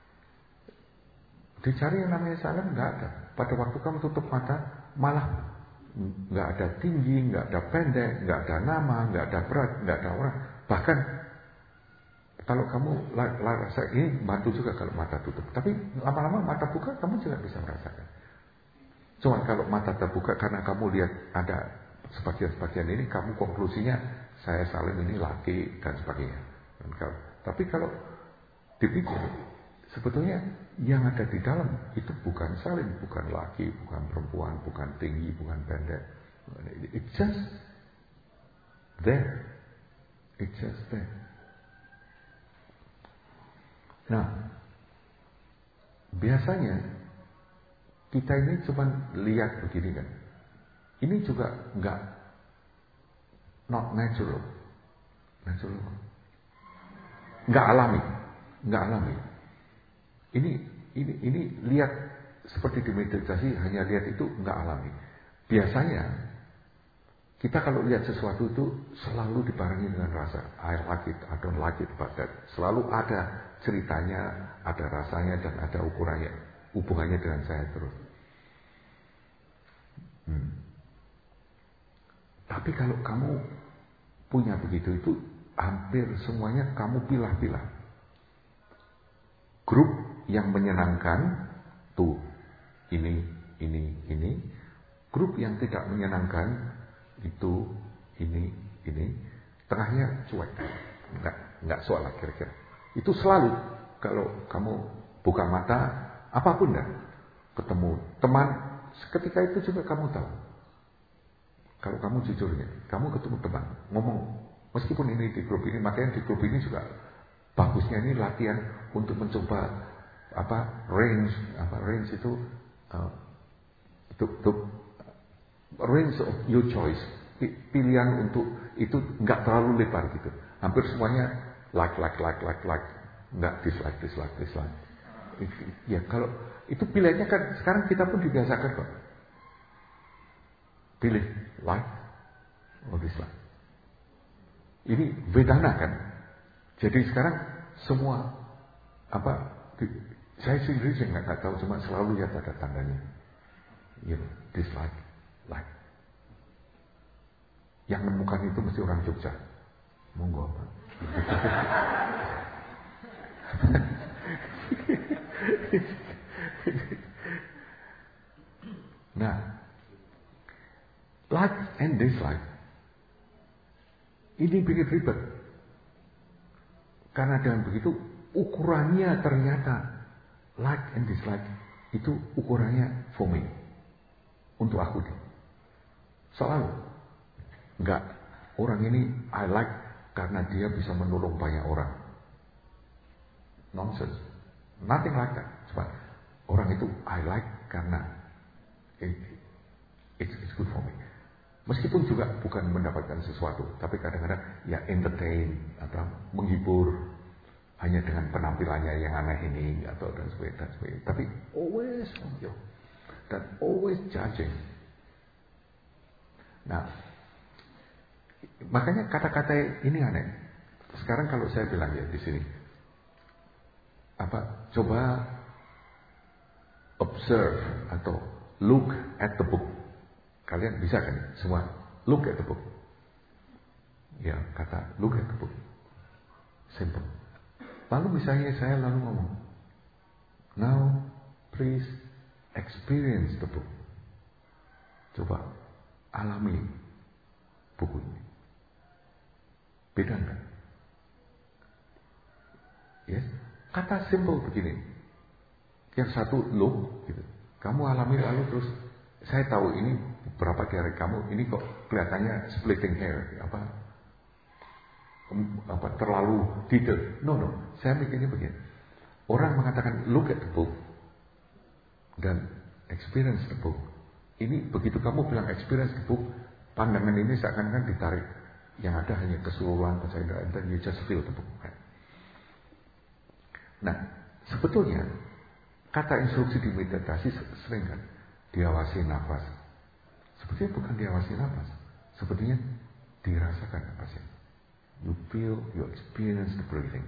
dicari yang namanya salam, nggak ada. Pada waktu kamu tutup mata, malah nggak ada tinggi, nggak ada pendek, nggak ada nama, nggak ada berat, nggak ada orang. Bahkan kalau kamu rasa ini bantu juga kalau mata tutup. Tapi lama-lama mata buka, kamu juga bisa merasakan. Cuma kalau mata terbuka karena kamu lihat ada sebagian-sebagian ini, kamu konklusinya saya salim ini laki dan sebagainya. Dan kalau, tapi kalau dipikir, sebetulnya yang ada di dalam itu bukan salim, bukan laki, bukan perempuan, bukan tinggi, bukan pendek. It's just there. It's just there. Nah, biasanya kita ini cuma lihat begini kan. Ini juga enggak not natural. Natural. Enggak alami. Enggak alami. Ini ini ini lihat seperti di meditasi hanya lihat itu enggak alami. Biasanya kita kalau lihat sesuatu itu selalu dibarengi dengan rasa. I like it, I don't like it, but that. Selalu ada ceritanya, ada rasanya dan ada ukurannya, hubungannya dengan saya terus. Hmm. Tapi kalau kamu punya begitu itu hampir semuanya kamu pilah-pilah. Grup yang menyenangkan tuh ini, ini, ini. Grup yang tidak menyenangkan itu, ini, ini. Tengahnya cuek, enggak, enggak soal kira-kira. Itu selalu kalau kamu buka mata apapun dah ketemu teman, ketika itu juga kamu tahu. Kalau kamu jujurnya, kamu ketemu teman, ngomong, meskipun ini di grup ini, makanya di grup ini juga bagusnya ini latihan untuk mencoba apa range, apa range itu, uh, itu, itu range of your choice, pilihan untuk itu nggak terlalu lebar gitu, hampir semuanya like, like, like, like, like, nggak dislike, dislike, dislike. Ya kalau itu pilihannya kan sekarang kita pun dibiasakan kok. Pilih like or dislike. Ini vedana kan. Jadi sekarang semua apa? Saya sendiri saya nggak tahu, cuma selalu lihat ada tandanya. You know, dislike, like. Yang menemukan itu mesti orang Jogja. Monggo Pak. Nah, like and dislike ini bikin ribet. Karena dengan begitu ukurannya ternyata like and dislike itu ukurannya for me, untuk aku nih. Selalu enggak, orang ini I like karena dia bisa menolong banyak orang. Nonsense. Nothing like that. Cuma orang itu I like karena it, it's, it's good for me. Meskipun juga bukan mendapatkan sesuatu, tapi kadang-kadang ya entertain atau menghibur hanya dengan penampilannya yang aneh ini atau dan sebagainya, dan sebagainya. Tapi always yo, dan always judging. Nah, makanya kata-kata ini aneh. Sekarang kalau saya bilang ya di sini, apa? Coba observe atau look at the book. Kalian bisa kan semua look at the book. Ya, kata look at the book. Simple. Lalu misalnya saya lalu ngomong, now please experience the book. Coba alami buku ini. Beda enggak? Yes. Kata simple begini. Yang satu look gitu. Kamu alami lalu terus saya tahu ini beberapa dari kamu ini kok kelihatannya splitting hair apa apa terlalu detail. No no, saya mikirnya begini. Orang mengatakan look at the book dan experience the book. Ini begitu kamu bilang experience the book, pandangan ini seakan-akan ditarik. Yang ada hanya keseluruhan kesadaran dan you just feel the book. Nah, sebetulnya kata instruksi di meditasi sering kan diawasi nafas. Sebetulnya bukan diawasi nafas, sebetulnya dirasakan nafasnya. You feel, you experience the breathing.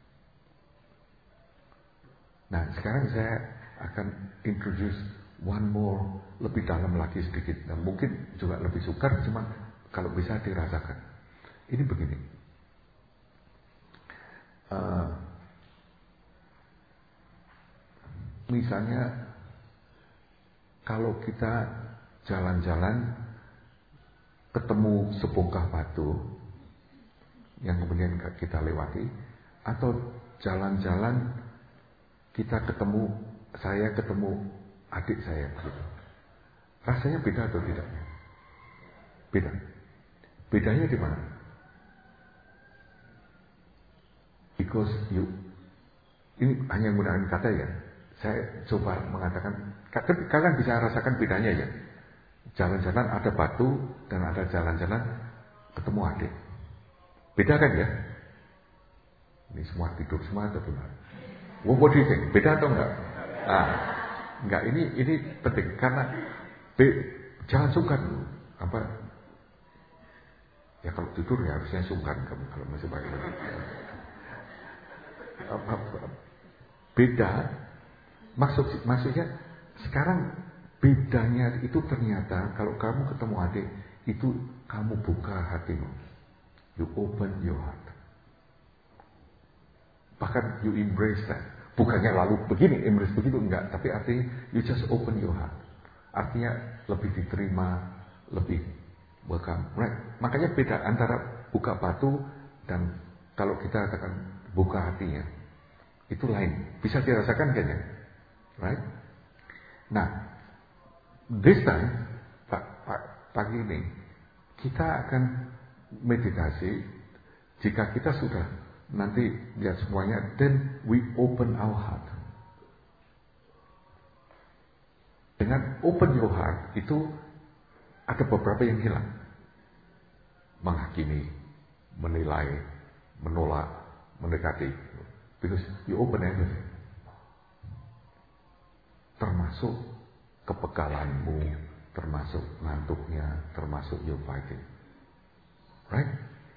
Nah, sekarang saya akan introduce one more lebih dalam lagi sedikit. Nah, mungkin juga lebih sukar, cuma kalau bisa dirasakan. Ini begini. Uh, misalnya, kalau kita jalan-jalan ketemu sebongkah batu yang kemudian kita lewati, atau jalan-jalan kita ketemu, saya ketemu adik saya gitu. Rasanya beda atau tidak? Beda. Bedanya di mana? Because you, ini hanya menggunakan kata ya. Saya coba mengatakan, kalian bisa rasakan bedanya ya. Jalan-jalan ada batu dan ada jalan-jalan ketemu adik. Beda kan ya? Ini semua tidur semua atau gimana? What do you think? Beda atau enggak? Ah, enggak. Ini ini penting karena be, jangan sungkan dulu. Apa? Ya kalau tidur ya harusnya sungkan kamu kalau masih baik. Beda. Maksud maksudnya sekarang bedanya itu ternyata kalau kamu ketemu adik itu kamu buka hatimu. You open your heart. Bahkan you embrace that. Bukannya lalu begini, embrace begitu, enggak. Tapi artinya you just open your heart. Artinya lebih diterima, lebih welcome. Right? Makanya beda antara buka batu dan kalau kita katakan buka hatinya. Itu lain. Bisa dirasakan kayaknya. Right? Nah, this time, pagi ini, kita akan meditasi. Jika kita sudah nanti lihat semuanya, then we open our heart. Dengan open your heart itu ada beberapa yang hilang. Menghakimi, menilai, menolak, mendekati. Because you open everything. Termasuk kebekalanmu, termasuk ngantuknya, termasuk your fighting. Right?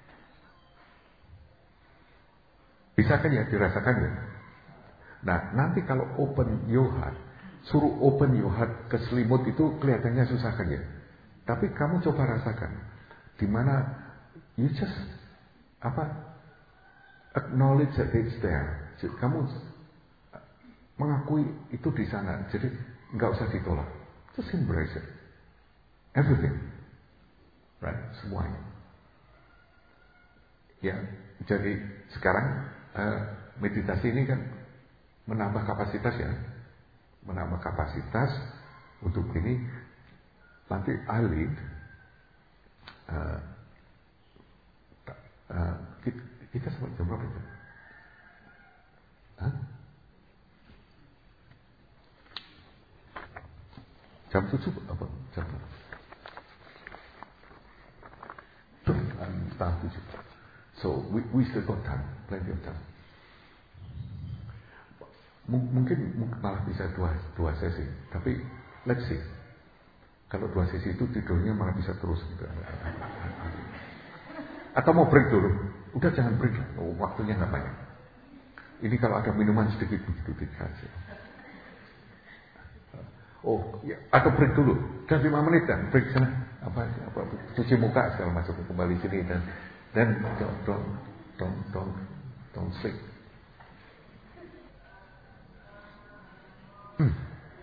Bisa kan ya dirasakan ya? Nah, nanti kalau open your heart, suruh open your heart ke selimut itu kelihatannya susah kan ya? Tapi kamu coba rasakan, di mana you just apa acknowledge that it's there. Kamu mengakui itu di sana, jadi nggak usah ditolak, just embrace it, everything, right? Semuanya. Ya, jadi sekarang uh, meditasi ini kan menambah kapasitas ya, menambah kapasitas untuk ini. Nanti I lead, uh, uh, kita, kita sampai jam berapa itu? Hah? Jam tujuh apa? Jam berapa? Setengah tujuh. So we we still got time, plenty of time. M- mungkin, mungkin malah bisa dua dua sesi, tapi let's see. Kalau dua sesi itu tidurnya malah bisa terus gitu. Atau mau break dulu, udah jangan break lah, oh, waktunya nggak banyak. Ini kalau ada minuman sedikit begitu dikasih. Oh, ya, atau break dulu, dan lima menit dan break sana, apa, apa, cuci muka segala macam, kembali sini dan dan don't don't don't don't, don't sleep. Hmm.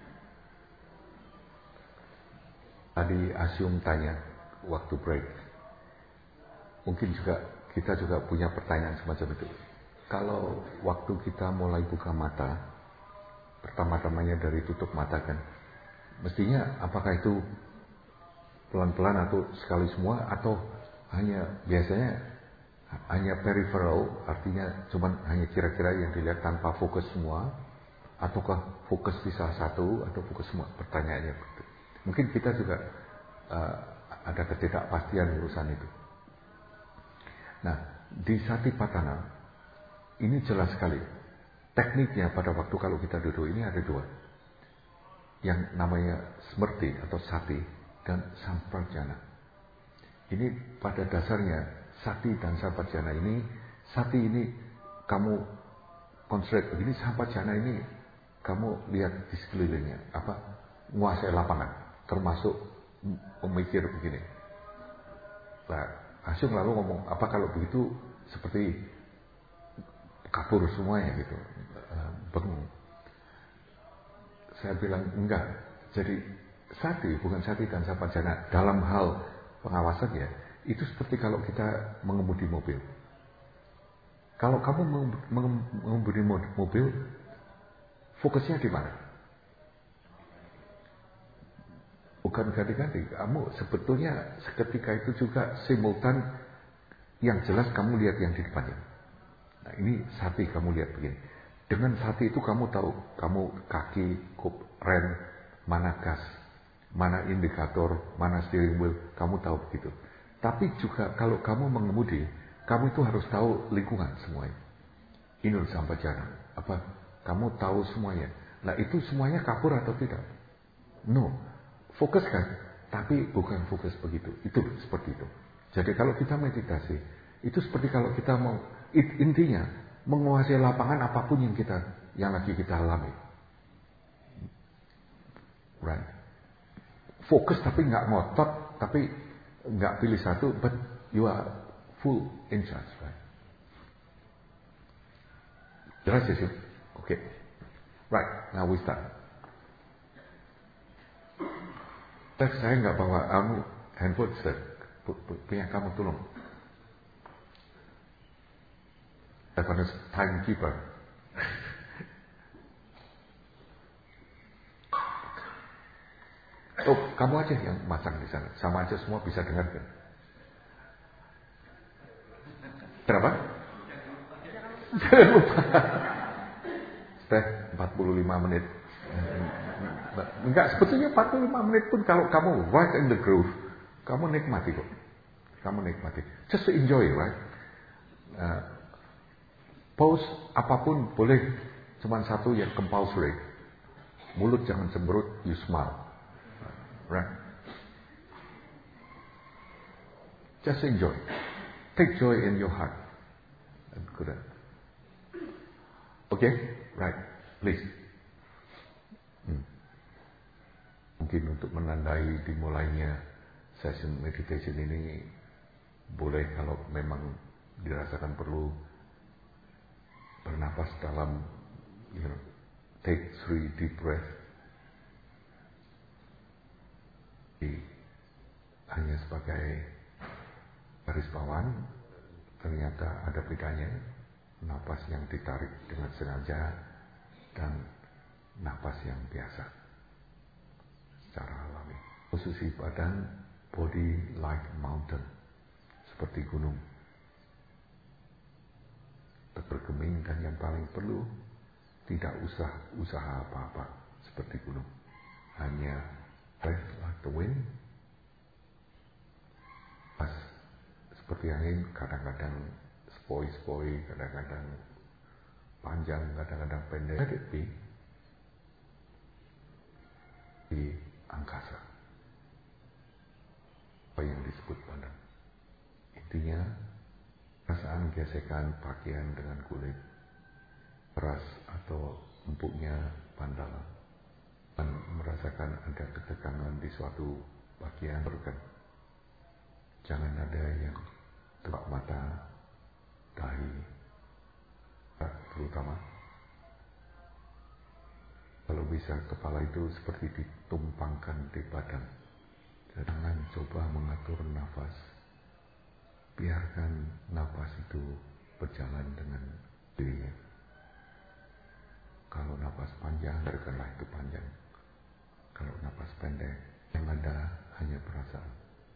Tadi Asyum tanya waktu break. Mungkin juga kita juga punya pertanyaan semacam itu. Kalau waktu kita mulai buka mata, pertama-tamanya dari tutup mata kan, mestinya apakah itu pelan-pelan atau sekali semua, atau hanya biasanya hanya peripheral, artinya cuman hanya kira-kira yang dilihat tanpa fokus semua, ataukah fokus di salah satu atau fokus semua? Pertanyaannya begitu. Mungkin kita juga uh, ada ketidakpastian urusan itu. Nah, di Satipatthana ini jelas sekali. Tekniknya pada waktu kalau kita duduk ini ada dua. Yang namanya Smrti atau Sati dan Sampajana. Ini pada dasarnya Sati dan Sampajana ini, Sati ini kamu konsentrasi begini, Sampajana ini kamu lihat di sekelilingnya, apa? Menguasai lapangan. Termasuk memikir begini. Nah, Asyum lalu ngomong, apa kalau begitu seperti kabur semuanya gitu, bengong. Saya bilang enggak. Jadi Sati bukan Sati dan Sampajana dalam hal pengawasan ya, itu seperti kalau kita mengemudi mobil. Kalau kamu mengemudi mobil, fokusnya di mana? Bukan ganti-ganti, kamu sebetulnya seketika itu juga simultan, yang jelas kamu lihat yang di depannya. Nah ini Sati kamu lihat begini. Dengan Sati itu kamu tahu, kamu kaki, kup, rem, mana gas, mana indikator, mana steering wheel, kamu tahu begitu. Tapi juga kalau kamu mengemudi, kamu itu harus tahu lingkungan semuanya. Inul Sampajana, apa? Kamu tahu semuanya. Nah itu semuanya kabur atau tidak? No. Fokus kan, tapi bukan fokus begitu. Itu seperti itu. Jadi kalau kita meditasi, itu seperti kalau kita mau, intinya menguasai lapangan apapun yang kita, yang lagi kita alami. Right? Fokus tapi nggak ngotot, tapi nggak pilih satu, but you are full in charge, right? Jelas ya sih? Oke. Right, now we start. Tes saya nggak bawa kamu handphone, Ustaz. Punya kamu tolong. Telepon timekeeper. Oh, kamu aja yang masang di sana. Sama aja semua bisa dengar kan? Berapa? Jangan lupa. Teh empat puluh lima menit. Enggak, sebetulnya empat puluh lima menit pun kalau kamu right in the groove, kamu nikmati kok. Kamu nikmati. Just to enjoy, right? Uh, pause apapun boleh, cuman satu yang compulsory. Mulut jangan cemberut, you smile. Right? Just enjoy. Take joy in your heart. Good. Okay? Right. Please. Hmm. Mungkin untuk menandai dimulainya session meditation ini, boleh kalau memang dirasakan perlu bernapas dalam, you know, take three deep breath. Hanya sebagai garis bawahan, ternyata ada bedanya napas yang ditarik dengan sengaja dan napas yang biasa secara alami. Posisi badan, body like mountain, seperti gunung, terbergeming, dan yang paling perlu tidak usah usaha apa-apa seperti gunung, hanya breath like the wind. Pas seperti angin, kadang-kadang sepoi-sepoi, kadang-kadang panjang, kadang-kadang pendek. Let it be di angkasa. apa yang disebut badan. Intinya, perasaan gesekan pakaian dengan kulit, keras atau empuknya pandang, dan merasakan ada ketegangan di suatu bagian organ. Jangan ada yang tebak mata, dahi, terutama. Kalau bisa kepala itu seperti ditumpangkan di badan. Jangan coba mengatur nafas. Biarkan nafas itu berjalan dengan dirinya. Kalau nafas panjang, biarkanlah itu panjang. Kalau nafas pendek, yang ada hanya perasaan.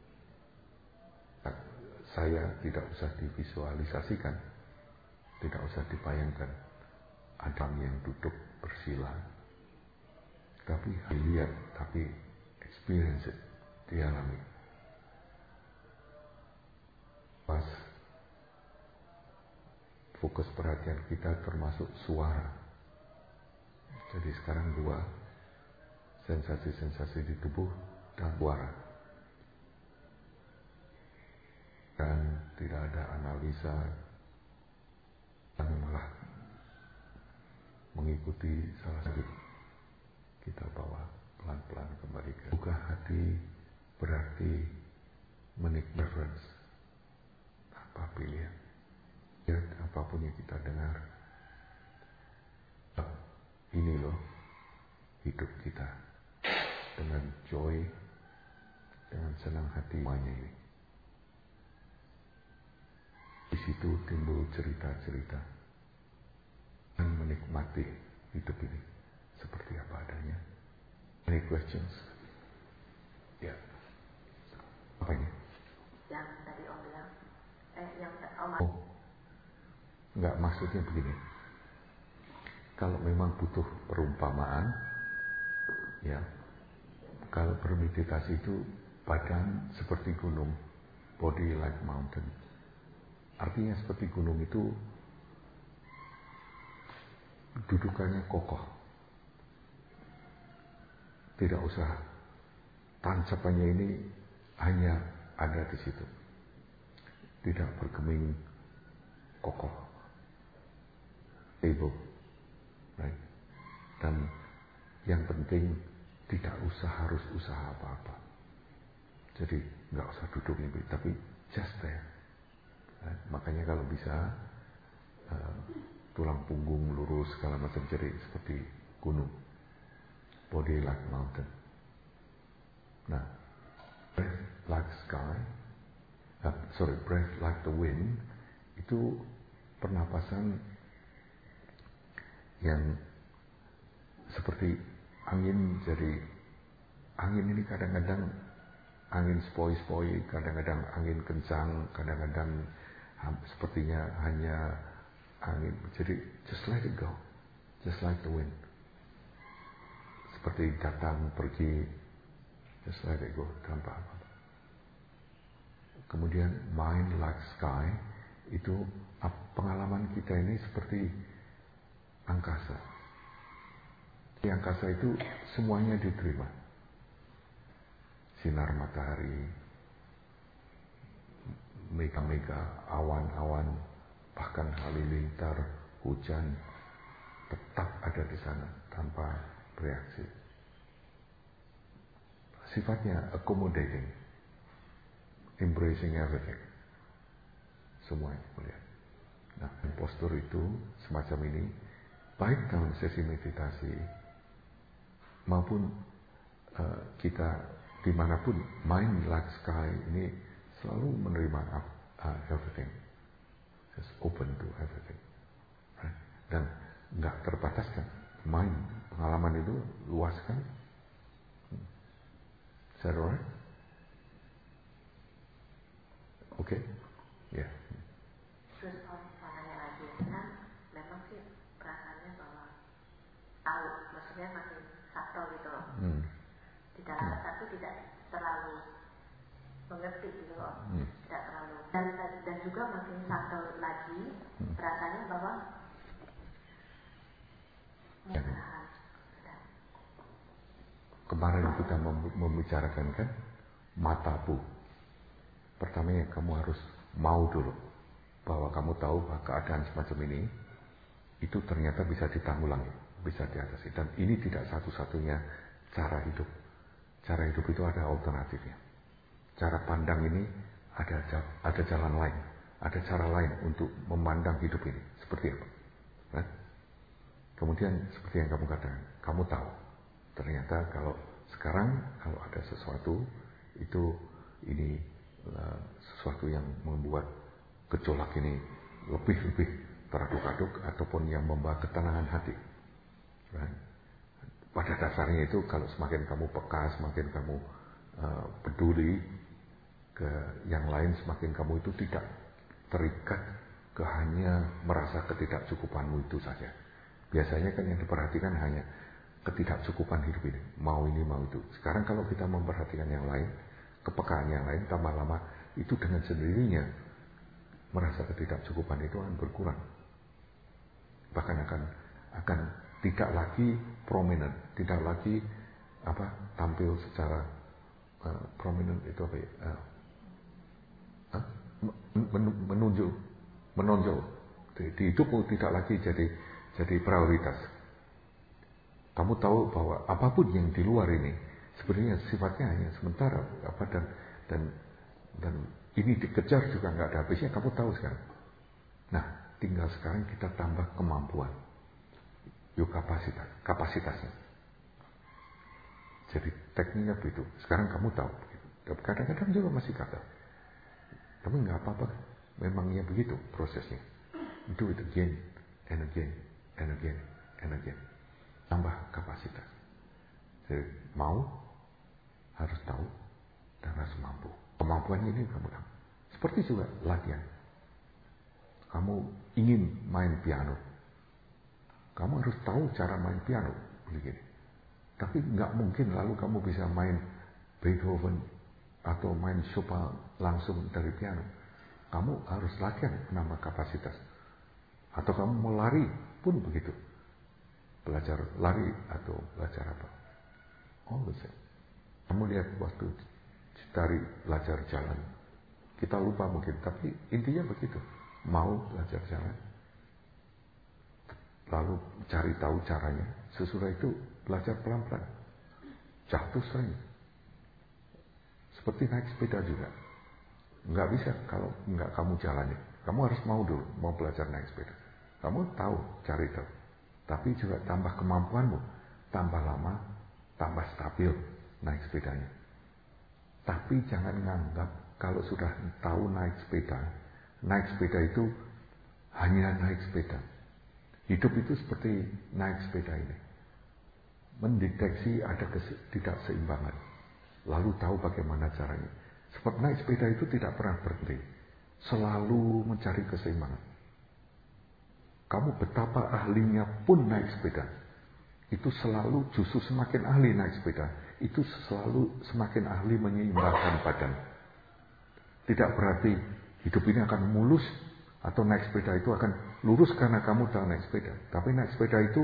Saya tidak usah divisualisasikan, tidak usah dibayangkan. Ada yang duduk bersila, tapi dilihat, tapi experience it, dialami. Pas fokus perhatian kita termasuk suara. Jadi sekarang dua, sensasi-sensasi di tubuh dan suara. Dan tidak ada analisa, dan malah mengikuti salah satu. Kita bawa pelan-pelan kembali ke buka hati, berarti menikmati reference tanpa pilihan. Ya, apapun yang kita dengar, ini loh hidup kita dengan joy, dengan senang hati semuanya ini. Di situ timbul cerita-cerita dan menikmati hidup ini seperti apa adanya. Any questions? Ya. Apa ini? Yang tadi Om bilang, eh yang Om. Oh, enggak, maksudnya begini. Kalau memang butuh perumpamaan, ya, kalau bermeditasi itu badan seperti gunung, body like mountain. Artinya seperti gunung itu dudukannya kokoh. Tidak usah tancapannya ini hanya ada di situ. Tidak bergeming, kokoh. Stable. Right? Dan yang penting tidak usah harus usaha apa-apa. Jadi nggak usah duduk ini, tapi just there. Nah, makanya kalau bisa uh, tulang punggung lurus segala macam, jadi seperti gunung, body like mountain. Nah, breath like sky, uh, sorry, breath like the wind, itu pernapasan yang seperti angin. Jadi angin ini kadang-kadang angin sepoi-sepoi, kadang-kadang angin kencang, kadang-kadang sepertinya hanya angin. Jadi just let it go, just like the wind. Seperti datang pergi, just let it go tanpa apa-apa. Kemudian mind like sky, itu pengalaman kita ini seperti angkasa. Di angkasa itu semuanya diterima. Sinar matahari, mega-mega, awan-awan, bahkan halilintar, hujan, tetap ada di sana tanpa reaksi. Sifatnya accommodating, embracing everything. Semuanya melihat. Nah, postur itu semacam ini, baik dalam sesi meditasi maupun uh, kita dimanapun, mind like sky ini selalu menerima uh, everything, just open to everything, right? Dan nggak terbataskan. Mind, pengalaman itu luas kan? Is that alright? Oke, okay? Ya. Yeah. Terus Om, makanya lagi kan memang sih perasaannya bahwa tahu, maksudnya makin subtle gitu loh. Hmm. Di dalam, hmm. tapi tidak terlalu mengerti gitu loh, hmm. tidak terlalu. Dan dan juga makin subtle lagi hmm. perasaannya bahwa ya. Kemarin kita membicarakan kan mata bu, Pertamanya kamu harus mau dulu bahwa kamu tahu bahwa keadaan semacam ini itu ternyata bisa ditanggulangi, bisa diatasi. Dan ini tidak satu-satunya cara hidup. Cara hidup itu ada alternatifnya. Cara pandang ini ada ada jalan lain, ada cara lain untuk memandang hidup ini. Seperti apa? Nah, kemudian seperti yang kamu katakan, kamu tahu ternyata kalau sekarang kalau ada sesuatu itu ini uh, sesuatu yang membuat gejolak ini lebih-lebih teraduk-aduk ataupun yang membawa ketenangan hati. Right? Pada dasarnya itu kalau semakin kamu peka, semakin kamu uh, peduli ke yang lain, semakin kamu itu tidak terikat ke hanya merasa ketidakcukupanmu itu saja. Biasanya kan yang diperhatikan hanya ketidakcukupan hidup ini, mau ini mau itu. Sekarang kalau kita memperhatikan yang lain, kepekaan yang lain, tambah lama itu dengan sendirinya merasa ketidakcukupan itu akan berkurang. Bahkan akan akan tidak lagi prominent, tidak lagi apa tampil secara uh, prominent itu apa ya? Uh, uh, menunjuk, menonjol di, di hidupmu, tidak lagi jadi jadi prioritas. Kamu tahu bahwa apapun yang di luar ini sebenarnya sifatnya hanya sementara, apa dan dan dan ini dikejar juga nggak ada habisnya. Kamu tahu sekarang. Nah, tinggal sekarang kita tambah kemampuan. Yuk kapasitas, kapasitasnya. Jadi tekniknya begitu. Sekarang kamu tahu. Kadang-kadang juga masih kata. Tapi nggak apa-apa. Memangnya begitu prosesnya. Do it again and again and again and again. Tambah kapasitas. Jadi mau, harus tahu, dan harus mampu. Kemampuan ini kamu tahu. Seperti juga latihan. Kamu ingin main piano. Kamu harus tahu cara main piano, begini. Tapi nggak mungkin lalu kamu bisa main Beethoven atau main Chopin langsung dari piano. Kamu harus latihan menambah kapasitas. Atau kamu mau lari pun begitu. Belajar lari atau belajar apa? All the same. Kamu lihat waktu dari belajar jalan, kita lupa mungkin, tapi intinya begitu. Mau belajar jalan, lalu cari tahu caranya. Sesudah itu belajar pelan-pelan. Jatuh sering. Seperti naik sepeda juga. Nggak bisa kalau nggak kamu jalani. Kamu harus mau dulu, mau belajar naik sepeda. Kamu tahu, cari tahu. Tapi juga tambah kemampuanmu. Tambah lama, tambah stabil naik sepedanya. Tapi jangan nganggap kalau sudah tahu naik sepeda, naik sepeda itu hanya naik sepeda. Hidup itu seperti naik sepeda ini. Mendeteksi ada ketidakseimbangan. Lalu tahu bagaimana caranya. Sebab naik sepeda itu tidak pernah berhenti. Selalu mencari keseimbangan. Kamu betapa ahlinya pun naik sepeda. Itu selalu justru semakin ahli naik sepeda. Itu selalu semakin ahli menyeimbangkan badan. Tidak berarti hidup ini akan mulus. Atau naik sepeda itu akan lurus karena kamu tahu naik sepeda. Tapi naik sepeda itu,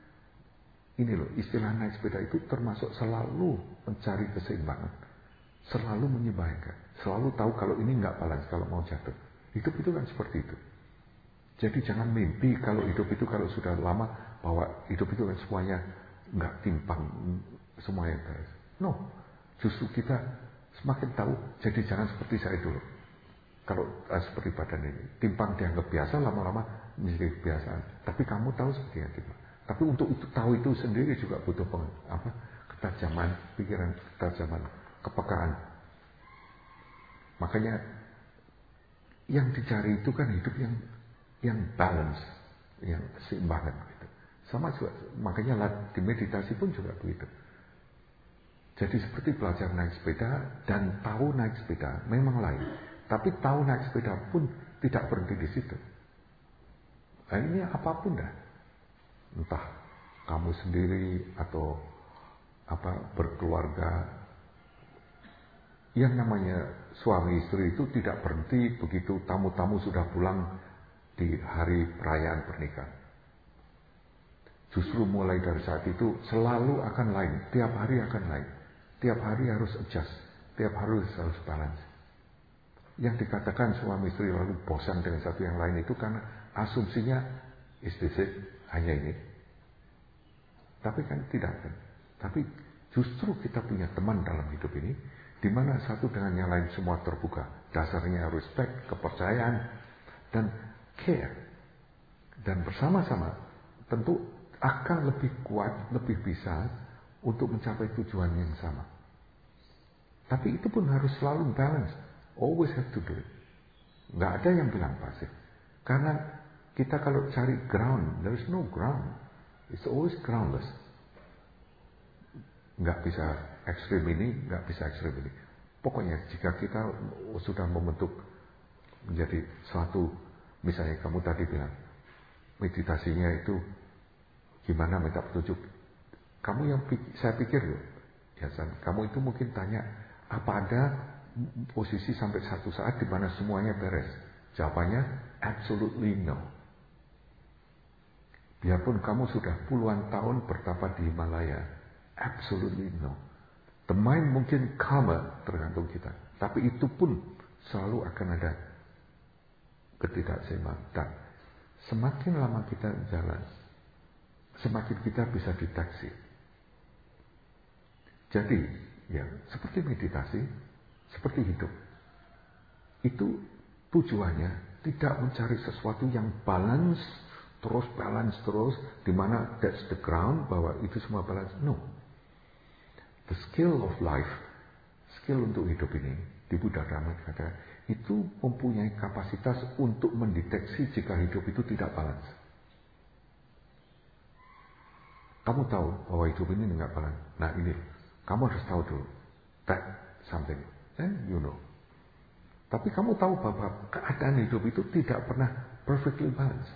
ini loh, istilah naik sepeda itu termasuk selalu mencari keseimbangan. Selalu menyeimbangkan. Selalu tahu kalau ini nggak balance, kalau mau jatuh. Hidup itu kan seperti itu. Jadi jangan mimpi kalau hidup itu kalau sudah lama, bahwa hidup itu kan semuanya nggak timpang, semuanya beres. No, justru kita semakin tahu, jadi jangan seperti saya dulu. Kalau uh, seperti badan ini, timpang dianggap biasa, lama-lama menjadi kebiasaan. Tapi kamu tahu seperti yang timpang. Tapi untuk itu tahu itu sendiri juga butuh peng, apa, ketajaman pikiran, ketajaman kepekaan. Makanya yang dicari itu kan hidup yang yang balance, yang keseimbangan gitu. Sama juga, makanya di meditasi pun juga begitu. Jadi seperti belajar naik sepeda dan tahu naik sepeda memang lain. Tapi tahu naik sepeda pun tidak berhenti di situ. Nah, ini apapun dah. Entah kamu sendiri atau apa berkeluarga. Yang namanya suami istri itu tidak berhenti begitu tamu-tamu sudah pulang di hari perayaan pernikahan. Justru mulai dari saat itu selalu akan lain. Tiap hari akan lain. Tiap hari harus adjust. Tiap hari harus balance. Yang dikatakan suami istri lalu bosan dengan satu yang lain itu karena asumsinya istri hanya ini. Tapi kan tidak kan. Tapi justru kita punya teman dalam hidup ini, di mana satu dengan yang lain semua terbuka. Dasarnya respect, kepercayaan, dan care. Dan bersama-sama tentu akan lebih kuat, lebih bisa untuk mencapai tujuan yang sama. Tapi itu pun harus selalu balance. Always have to do it. Nggak ada yang bilang pasif. Karena kita kalau cari ground, there is no ground. It's always groundless. Nggak bisa ekstrim ini, nggak bisa ekstrim ini. Pokoknya jika kita sudah membentuk menjadi suatu, misalnya kamu tadi bilang, meditasinya itu gimana minta petunjuk. Kamu yang saya pikir loh, ya San, kamu itu mungkin tanya, apa ada posisi sampai satu saat di mana semuanya beres? Jawabannya absolutely no. Biarpun kamu sudah puluhan tahun bertapa di Himalaya, absolutely no. The mind mungkin calmer tergantung kita, tapi itu pun selalu akan ada ketidakseimbangan. Dan semakin lama kita jalan, semakin kita bisa deteksi. Jadi, ya seperti meditasi, seperti hidup. Itu tujuannya tidak mencari sesuatu yang balance, terus balance terus, di mana that's the ground, bahwa itu semua balance. No. The skill of life, skill untuk hidup ini, di Buddha Dhamma kata, itu mempunyai kapasitas untuk mendeteksi jika hidup itu tidak balance. Kamu tahu bahwa hidup ini tidak balance. Nah ini, kamu harus tahu dulu. That something. Then you know. Tapi kamu tahu bahwa keadaan hidup itu tidak pernah perfectly balance.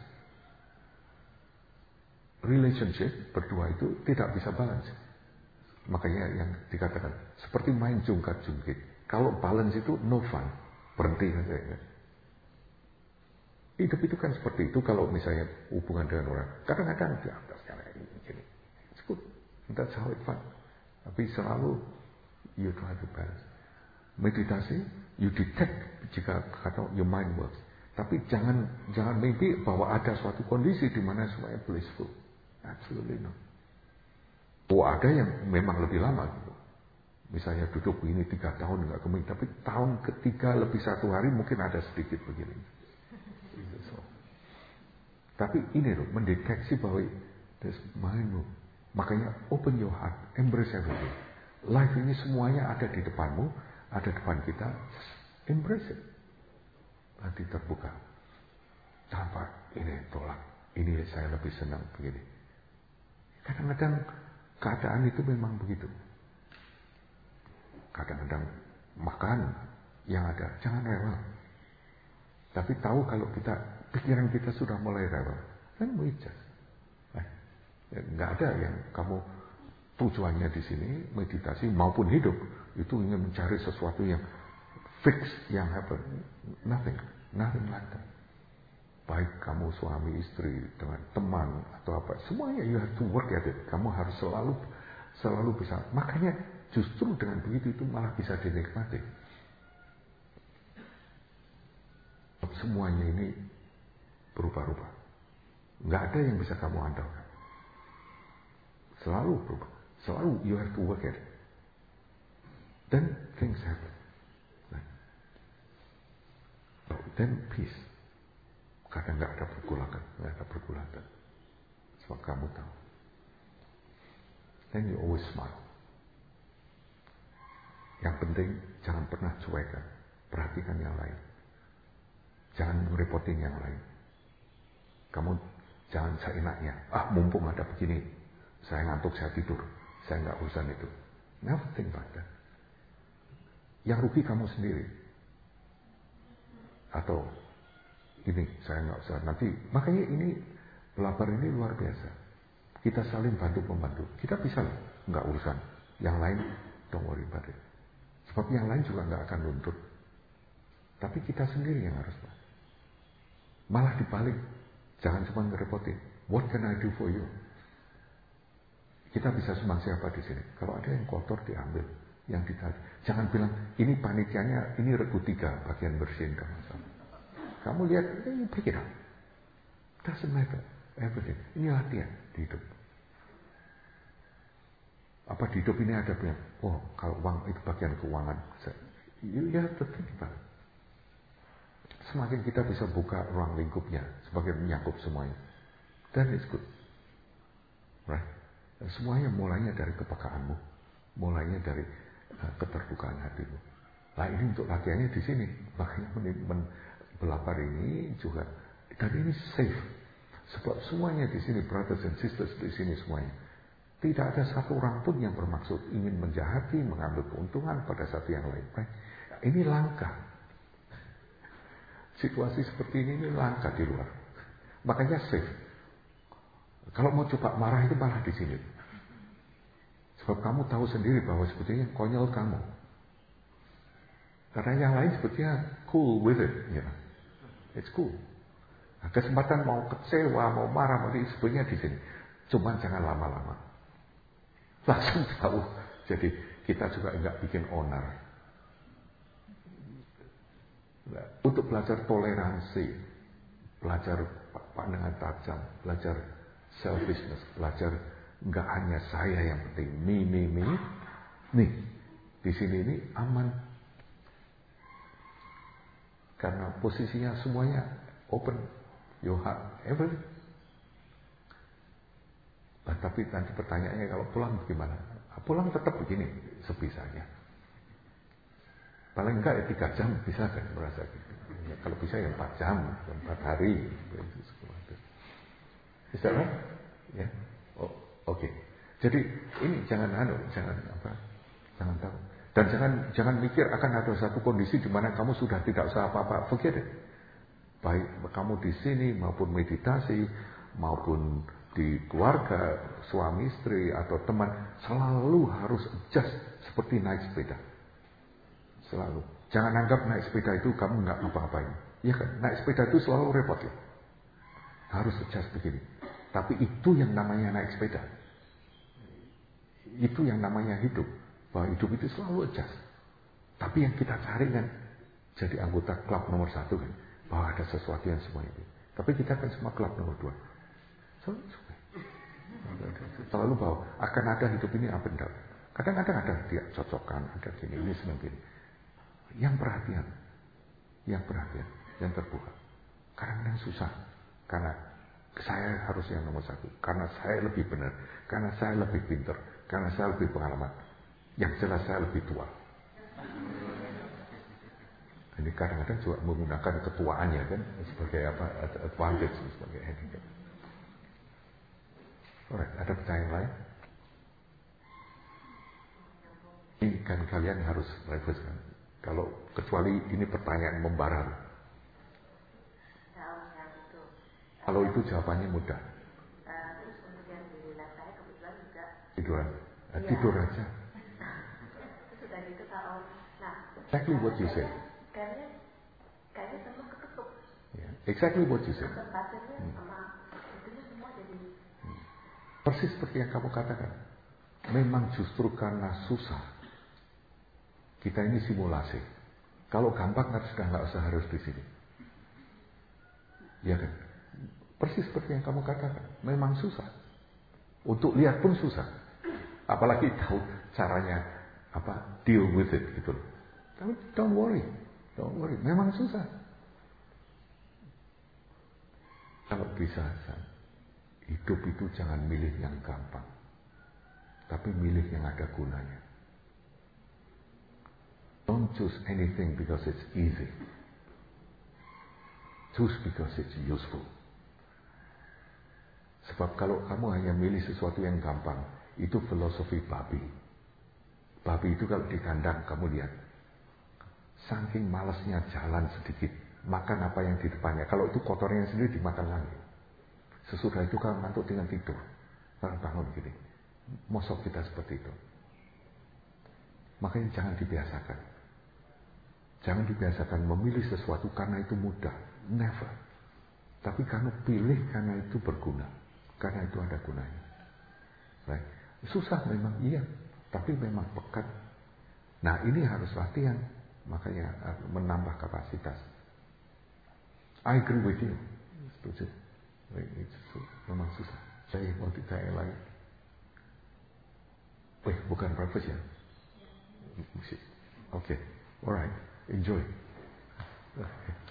Relationship berdua itu tidak bisa balance. Makanya yang dikatakan seperti main jungkat-jungkit. Kalau balance itu no fun, berhenti saja. Hidup itu kan seperti itu kalau misalnya hubungan dengan orang. Kadang-kadang di atas kayak gini. It's good. That's how it fun. Tapi selalu you try to balance. Meditasi, you detect jika kata your mind works. Tapi jangan jangan mimpi bahwa ada suatu kondisi di mana semuanya blissful. Absolutely no. Oh ada yang memang lebih lama gitu. Misalnya duduk begini tiga tahun nggak keming, tapi tahun ketiga lebih satu hari mungkin ada sedikit begini. So. Tapi ini loh mendeteksi bahwa this mind loh. Makanya open your heart, embrace everything. Life ini semuanya ada di depanmu, ada depan kita, embrace it. Nanti terbuka. Tanpa ini tolak, ini saya lebih senang begini. Kadang-kadang keadaan itu memang begitu. Kadang-kadang makan yang ada, jangan rewel. Tapi tahu kalau kita, pikiran kita sudah mulai rewel, then we just. Nggak ada yang kamu tujuannya di sini meditasi maupun hidup itu ingin mencari sesuatu yang fix, yang happen. Nothing, nothing like that. Baik kamu suami istri dengan teman atau apa, semuanya you have to work at it. Kamu harus selalu selalu bisa. Makanya justru dengan begitu itu malah bisa dinikmati. Semuanya ini berubah-ubah. Nggak ada yang bisa kamu andalkan. Selalu berubah. Selalu you have to work at it. Then things happen. Then peace. Kadang nggak ada pergulatan, nggak ada pergulatan. Sebab kamu tahu. Then you always smile. Yang penting jangan pernah cuekan. Perhatikan yang lain. Jangan merepotin yang lain. Kamu jangan seenaknya. Ah mumpung ada begini. Saya ngantuk, saya tidur. Saya nggak urusan itu. Never think like that. Yang rugi kamu sendiri. Atau ini saya nggak usah. Nanti makanya ini lapar ini luar biasa. Kita saling bantu membantu. Kita bisa loh, nggak urusan. Yang lain don't worry about it. Sebab yang lain juga nggak akan nuntut. Tapi kita sendiri yang harus. Malah dibalik. Jangan cuma ngerepotin. What can I do for you? Kita bisa sumbang siapa di sini? Kalau ada yang kotor diambil. yang ditarik. Jangan bilang, ini panitianya, ini regu tiga, bagian bersihin kamu. Kamu lihat, ini pick it up. Doesn't matter, everything. Ini latihan di hidup. Apa di hidup ini ada bilang, oh kalau uang itu bagian keuangan. You have to think about it. Semakin kita bisa buka ruang lingkupnya, semakin menyangkup semuanya. Then it's good. Right? Dan semuanya mulainya dari kepekaanmu. Mulainya dari uh, keterbukaan hatimu. Nah ini untuk latihannya di sini. Makanya men, men, belapar ini juga. Dan ini safe. Sebab semuanya di sini, brothers and sisters di sini semuanya. Tidak ada satu orang pun yang bermaksud ingin menjahati, mengambil keuntungan pada satu yang lain. Right? Ini langka. Situasi seperti ini, ini langka di luar. Makanya safe. Kalau mau coba marah itu malah di sini. Sebab kamu tahu sendiri bahwa sebetulnya konyol kamu. Karena yang lain sebetulnya cool with it. You know. It's cool. Nah, kesempatan mau kecewa, mau marah, mau di, sebetulnya di sini. Cuman jangan lama-lama. Langsung tahu. Jadi kita juga enggak bikin onar. Nah, untuk belajar toleransi, belajar pandangan tajam, belajar selfishness, belajar enggak hanya saya yang penting, me, me, me. Nih, di sini ini aman. Karena posisinya semuanya open, your heart, everything. Nah, tapi nanti pertanyaannya kalau pulang bagaimana? Pulang tetap begini, sebisanya. Paling enggak ya tiga jam bisa kan merasa gitu. Ya, kalau bisa ya empat jam, empat hari. Bisa kan? Ya, oh, oke. Okay. Jadi ini jangan anu, jangan apa, jangan tahu. Dan jangan jangan mikir akan ada satu kondisi di mana kamu sudah tidak usah apa-apa, forget it. Baik kamu di sini maupun meditasi maupun di keluarga, suami istri atau teman, selalu harus adjust seperti naik sepeda. Selalu. Jangan anggap naik sepeda itu kamu nggak apa-apain. Ya kan, naik sepeda itu selalu repot ya. Harus adjust begini. Tapi itu yang namanya naik sepeda. Itu yang namanya hidup. Bahwa hidup itu selalu adjust. Tapi yang kita cari kan, jadi anggota klub nomor satu kan, bahwa ada sesuatu yang semua itu. Tapi kita kan semua klub nomor dua. Selalu, selalu bahwa akan ada hidup ini up and down. Kadang-kadang ada tidak cocokan, ada gini, ini senang gini. Yang perhatian, yang perhatian, yang terbuka. Kadang-kadang susah, karena saya harus yang nomor satu, karena saya lebih benar, karena saya lebih pintar, karena saya lebih pengalaman. Yang jelas saya lebih tua. Ini kadang-kadang juga menggunakan ketuaannya kan sebagai apa advantage, sebagai handicap. Alright, ada pertanyaan lain? Ini kan kalian harus refresh kan. Kalau kecuali ini pertanyaan membara. Kalau itu jawabannya mudah. Terus kemudian di lab saya kebetulan juga Tiduran. Nah, ya. Tidur aja. Sudah gitu kalau nah. Exactly what you said. Kayaknya kayaknya semua ketutup. Yeah. Exactly what you said. Batinnya Hmm. sama itunya semua jadi. Hmm. Persis seperti yang kamu katakan. Memang justru karena susah. Kita ini simulasi. Kalau gampang kan sudah nggak usah harus di sini. Ya kan? Persis seperti yang kamu katakan. Memang susah. Untuk lihat pun susah. Apalagi tahu caranya apa deal with it gitu. Tapi don't worry, don't worry. Memang susah. Kalau bisa, hidup itu jangan milih yang gampang, tapi milih yang ada gunanya. Don't choose anything because it's easy. Choose because it's useful. Sebab kalau kamu hanya milih sesuatu yang gampang, itu filosofi babi. Babi itu kalau di kandang kamu lihat, saking malasnya jalan sedikit, makan apa yang di depannya. Kalau itu kotornya sendiri dimakan lagi. Sesudah itu kalau ngantuk tinggal tidur, kalau bangun gini. Mosok kita seperti itu. Makanya jangan dibiasakan. Jangan dibiasakan memilih sesuatu karena itu mudah. Never. Tapi kamu pilih karena itu berguna. Karena itu ada gunanya. Right? Susah memang, iya. Tapi memang pekat. Nah ini harus latihan, makanya menambah kapasitas. I agree with you, setuju. Itu memang susah. Saya mau ditanya lagi. Wih, bukan breakfast ya? Musik. Oke, okay. Alright, enjoy. Okay.